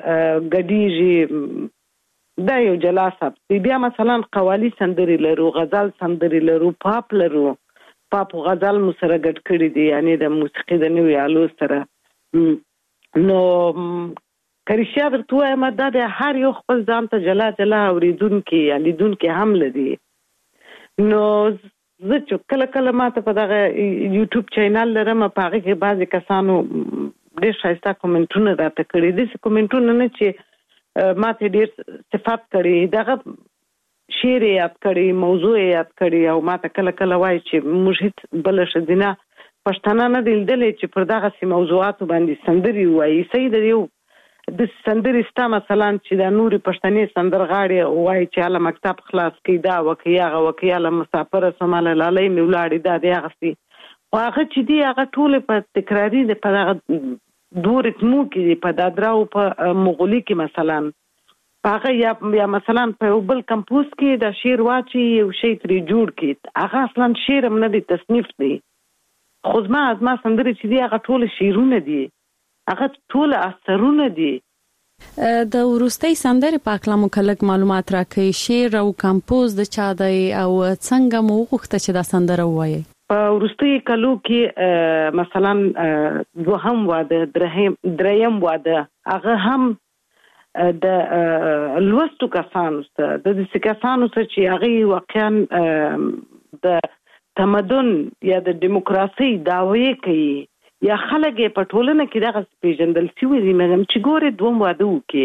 غډيږي دا یو جلاسه بیا مثلا قوالی سندري لرو غزل سندري لرو پاپ لرو پاپ غزل مو سره ګډ کړی دي یعنی د موسیقي د نوې آلو سره نو کریشیا درته ما د هر یو خپل ځان ته جلا جلا اوریدونکو یا لیدونکو هم لدی نو زه چې کله کله ماته په دغه یوټیوب چینل لرم په هغه کې بعضی کسانو ډېر ښایسته کومنټونه راته کړي دي کومنټونه نه چې ماته ډېر صفات کړي دغه شعر یاد کړي موضوع یاد کړي او ماته کله کله وایي چې موږ بل شدینه پښتانه نه دلدلې چې پر دغه سي موضوعات باندې سندري وایي سید یو د سندري ستا مثلا چې د نوري پښتني سندرغاړي وایي چې اله مکتب خلاص کیدا وکیاغه وکیاله مسافر سماله لالې میولاري دا دی هغه هغه چې دی هغه ټول په تکراری د په دور اتمو کې په دادراو په مغولي کې مثلا هغه یا یا مثلا په بل کمپوز کې د شعر واچي یو شی ترې جوړ کړي هغه اصلا شعر هم نه دی تصنیف دی خو زما از ما سندري چې دی هغه ټول شعرونه دي هغه ټول اثرونه دي د ورستۍ سندرې په اړه مو کلک معلومات راکړئ شعر او کمپوز د چا دی او څنګه مو غوښته چې دا سندره وایي په ورستۍ کلو کې مثلا دوهم واده درهم دریم واده هغه هم د لوستو کسانو ته د دې کسانو ته چې هغه واقعا د تمدن یا د دیموکراسي داوی کوي یا خلک په ټولنه کې دغه پیژندل شوی دي مګم چې ګوره دوم واده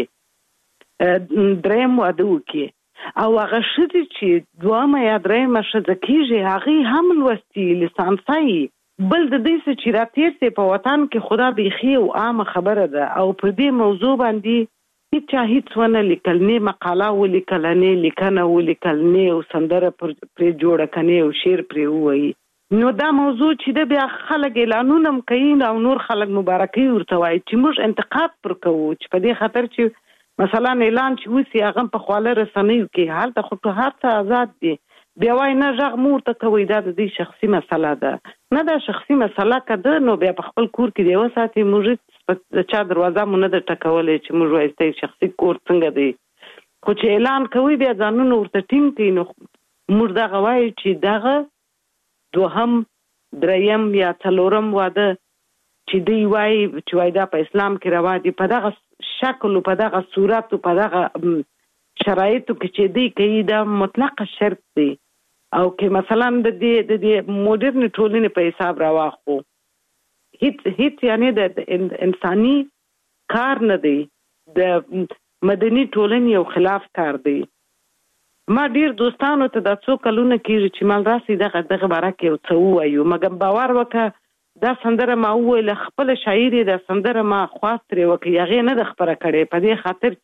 وکي دریم واده وکي او هغه شدي چې دوامه یا دریم شزه کیږي هغه هم لوستي لیسانسي بل د دې چې راتیر سي په وطن کې خدا بيخي او عام خبره ده او په دې موضوع باندې هیڅ هیڅ ونه لیکل نه مقاله ولیکل نه لیکنه ولیکل نه او سندره پر جوړه کنه او شعر پر وایي نو دا موضوع چې د بیا خلک اعلانونه کوي او نور خلک مبارکي ورته وایي چې موږ انتقاد پر کوو چې په دې خاطر چې مثلا اعلان چې وسی هغه په خواله رسنیو کې حالت خو هر څه آزاد دي بیا وای نه ژغ مور ته کوي دا د دې شخصي مسله ده نه دا شخصي مسله کده نو بیا په خپل کور کې دی وساتي موږ د چا دروازه مونږ نه د ټکولې چې موږ وایسته شخصي کور څنګه دی خو چې اعلان کوي بیا ځانونه ورته ټینګ کوي نو موږ دا غواړي چې دغه دوهم دریم یا څلورم واده چې دی وای چې وای دا په اسلام کې روا دي په دغه شکل او په دغه صورت او په دغه شرایطو کې چې دی کوي دا مطلق شرط دی او کې مثلا د دې د دې موډرن ټولنې په حساب راواخو هیڅ هیڅ یعنی د انساني کار نه دی د مدني ټولنې یو خلاف کار دی ما ډیر دوستانو ته د څو کلونه کېږي چې مال راسي دغه دغه باره کې یو څه ووایو مګر باور وکړه دا سندره ما وویل خپل شاعري دا سندره ما خواست لري وکړي هغه نه د خبره کړي په دې خاطر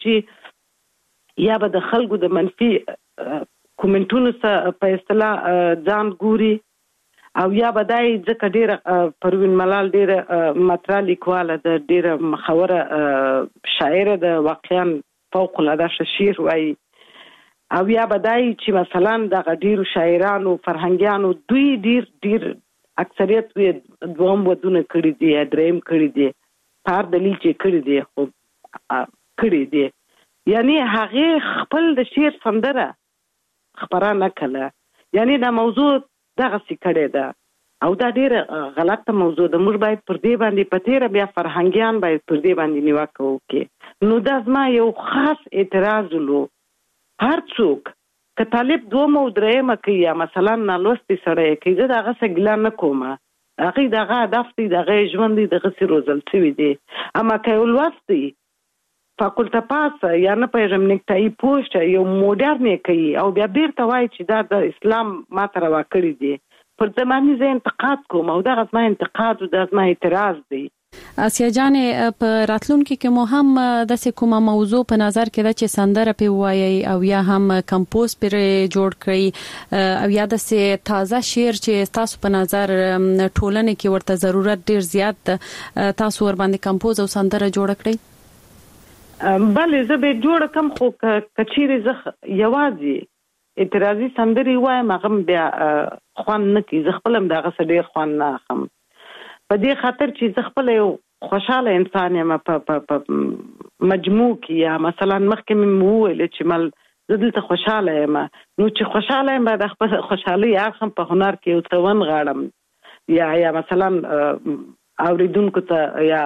چې یا به د خلکو د منفي کومنټونو سره په اصطلاح ځان ګوري او یا به دای ځکه ډیره پروین ملال ډیره مطرح لیکواله د ډیره مخوره شاعر د واقعا فوق العاده شعر وایي او یا بدای چې مثلا د غډیرو شاعرانو فرهنګیانو دوی ډیر ډیر اکثریت وي دوم ودونه کړی دي دریم کړی دي پار دلیل چې کړی دي خو کړی دي یعنی هغه خپل د شعر سندره خبره نه کړه یعنی دا موضوع دغه څه کړی ده او دا ډیر غلطه موضوع ده موږ باید پر دې باندې پتیره بیا فرهنګیان باید پر دې باندې نیوکه وکړي نو دا زما یو خاص اعتراض ولو هر څوک که طالب دوم او دریم کوي یا مثلا نالوستي سره کوي دا هغه څه ګلان نه کومه هغه دغه هدف دی دغه ژوند دی دغه سی روزل شوی دی اما که ولوستي فاکولټه پاس یا نه پېژم نیکټای پوسټ یو موډرن کوي او بیا بیرته وایي چې دا د اسلام ماته روا کړی دی پر زماني زه انتقاد کوم او دغه ما انتقاد او دغه ما اعتراض دی آسیا جان په راتلونکي کې مو هم د څه کومه موضوع په نظر کې ده چې سندره په وایي او یا هم کمپوز پر جوړ کړی او یا د څه تازه شعر چې تاسو په نظر ټولنه کې ورته ضرورت ډیر زیات تاسو ور باندې کمپوز او سندره جوړ کړی بله زه به جوړ کم خو کچيري زه یوازې اعتراضي سندري وایم هغه بیا خوان نه کی زه خپلم دغه سړي خوان نه اخم په دې خاطر چې زه خپل یو خوشاله انسان یم په مجموع کې یا مثلا مخکې مې وویل چې مل زه دلته خوشاله یم نو چې خوشاله یم د خپل خوشحالي اخم په هنر کې یو څه ون غاړم یا یا مثلا اوریدونکو ته یا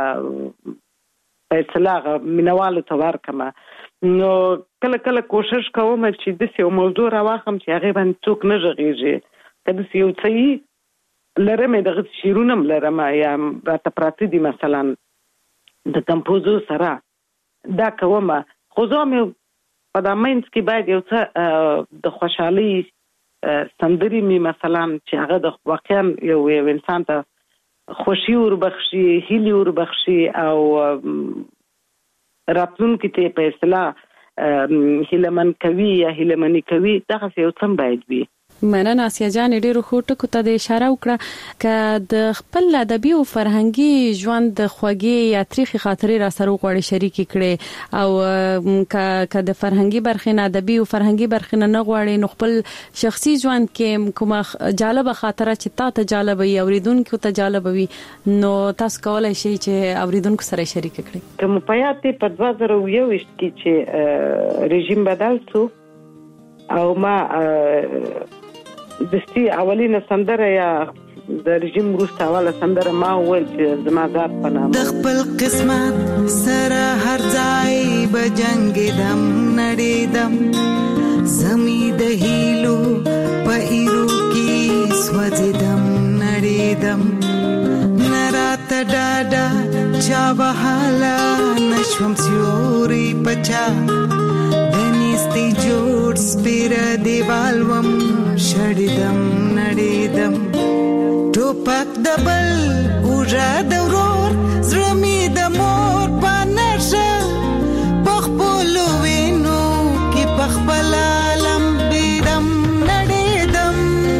په اصطلاح مینوالو ته ورکم نو کله کله کوشش کوم چې د څه موضوع راوخم چې هغه باندې څوک نه ژغېږي کله چې یو څه لرمه دغه شیرونم لرمه یا راته پراته دي مثلا د کمپوزو سره دا کومه خو زه مې په د مینس کې باید یو څه د خوشحالي سندري می مثلا چې هغه د واقعا یو یو انسان ته خوشي وربخشي هیلي وربخشي او راتلونکي ته په اصطلاح هیلمن کوي یا هیلمنی کوي دغه یو څه باید وي مننه آسیا جان ډیرو خوټو کو ته د اشاره وکړه ک د خپل ادبي او فرهنګي ژوند د خوږی یا تاریخي خاطرې را سره غوړي شریک کړي او ک ک د فرهنګي برخې نه ادبي او فرهنګي برخې نه غوړي نو خپل شخصي ژوند کې کومه جالبه خاطره چې تا ته جالب وي اوریدونکو ته جالب وي نو تاسو کولای شئ چې اوریدونکو سره شریک کړئ کوم پیاته په دوه زره یو کې چې رژیم بدل شو او ما دستي اولینه سندره یا د رژیم وروسته اوله سندره ما وویل چې زما ذات په نامه د خپل قسمت سره هر ځای به جنګېدم نړېدم زمي د هیلو په ایرو کې وزیدم نړیدم نرات ډاډا چا وهاله نشوم سیوري پچا دنيستي جوړ سپیر دیوال وم شړیدم نړیدم ټوپک دبل اوجا دورور زرمی د مور پانشه پخپلو وینو کی پخپل عالم بیدم نړیدم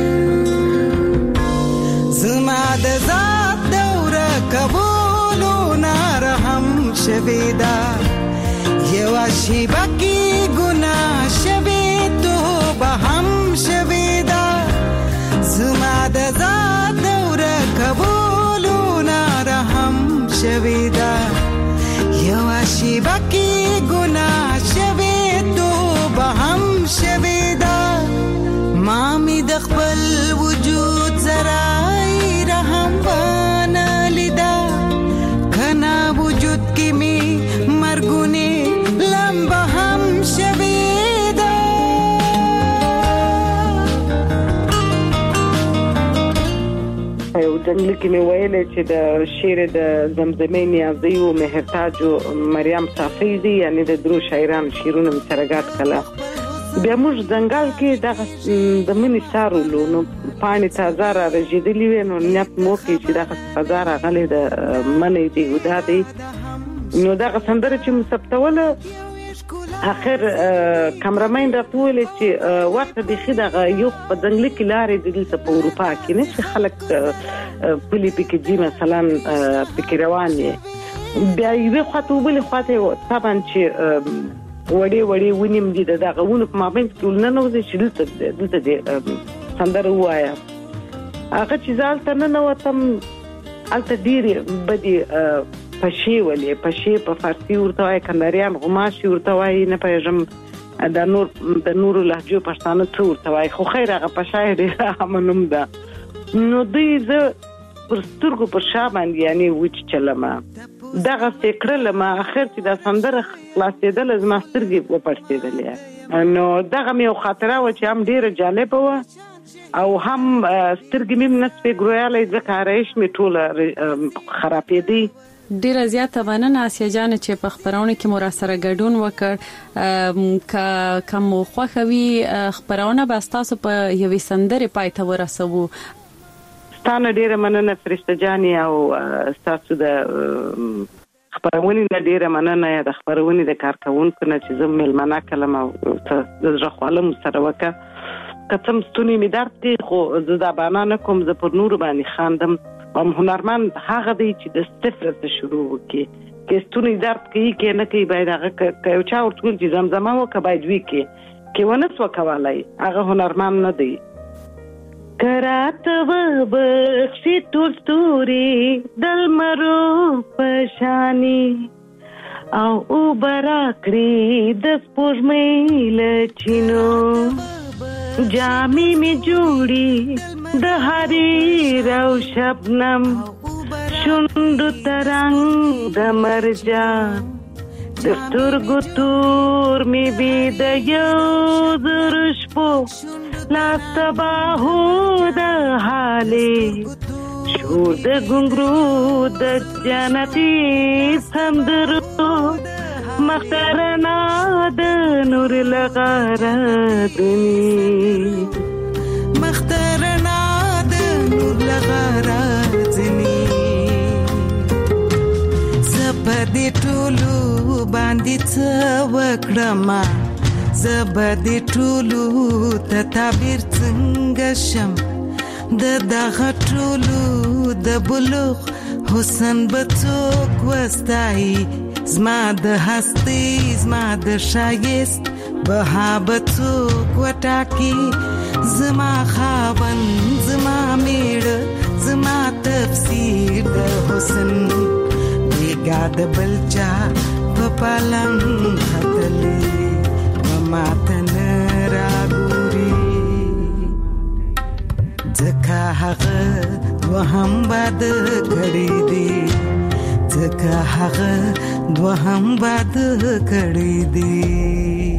زما د ذات دوره قبولو نارهم شویدا یوا شی باقی گناه شوی تو به هم شویدا زما د ذات دوره قبولو نارهم شویدا یوا شی باقی گناه شوی تو به هم شویدا مامی د خپل وجود زرای رحم بانا لیدا کنا وجود کی می مرګونی لمبه هم شویدا یو جنګل کې مې ویلې چې د شعر د زمزمې نیازي او مهرتاج او مریم صافی دي یعنی د درو شاعران شعرونه مسرګات کړه بیا موږ ځنګل کې د د منی سارولو نو پانی تازه را رژیدلی نو نیت مو کې چې د فزار غلې د منی دی ودا دی نو دا سندره چې مثبتوله اخر کامرامین راټول چې وخت د خدغه یو په ځنګل کې لارې د په اروپا کې نه چې خلک پلی پکې دي مثلا پکې روان دي بیا یو خاطر بل خاطر طبعا چې وړي وړي ونیم دي دغه ونه په مابین کې نه نو چې دلته دلته دي سندره وایا هغه چې ځالته نه نوتم الته ډیره بدی پښې ولې پښې په فارسی ورته وای کندریان غماشي ورته وای نه پېژم د نور د نور لهجو پښتانه څو ورته وای خو خیر هغه پښای دی همنوم ده نو دوی زه پر سترګو پر شابان یعنی وچ چلما دغه فکر لما اخر چې د سندره خلاصېدل زما سترګې وپړسېدلې نو دغه مې خاطره و چې هم ډیره جالب و او هم سترګې مې نسبه ګرویاله ځکه رئیس می ټوله خرابې دي ډیره زیاته مننه اسیا جان چې په خبرونه کې مو را سره ګډون وکړ ک کوم خوخوي خبرونه به تاسو په یوې سندره پاتې ورسوو ستانه ډیره مننه فرشته جان او تاسو د خبرونه ډیره مننه د خبرونه د کارکونکو نه چې زم ملمنه کلمه د ځخوالم سره وکړه کتم ستونی می درد کې خو زدا بانانه کوم ز پر نور باندې خاندم ام هنرمند هغه دی چې د صفر ته شروع وکړي کې ستونی درد کوي کې نه کوي باید هغه یو چا ورته چې زمزمه وکړي باید وی کې کې ونه څه کولای هغه هنرمند نه دی کرات و بخشی توري دل مرو پشانی او او براکړي د سپوږمۍ لچینو جامی می جوړي د حریر او شبنم شوندو ترنګ د مرجان د سترګو تور می بي د یو درشپو لاس تباهو د حالې شور د ګنګرو د جنتي سندرو مخترنا د نور لغرادنی مخترنا د نور لغرادنی زبدي ټولو باندې څه وکړم زبدي ټولو ته تعبیر څنګه شم د دغه ټولو د بلوغ حسن بڅوک وستای زما د هستی زما د شایست بهابتو کوټاکی زما خاون زما میړه زما تفسیر د حسن بیګا د بلچا په پالنګ خطلې ما تن راګوري ځکه هغه وهم باد کړی دی ځکه هغه دوهم باد کړی دی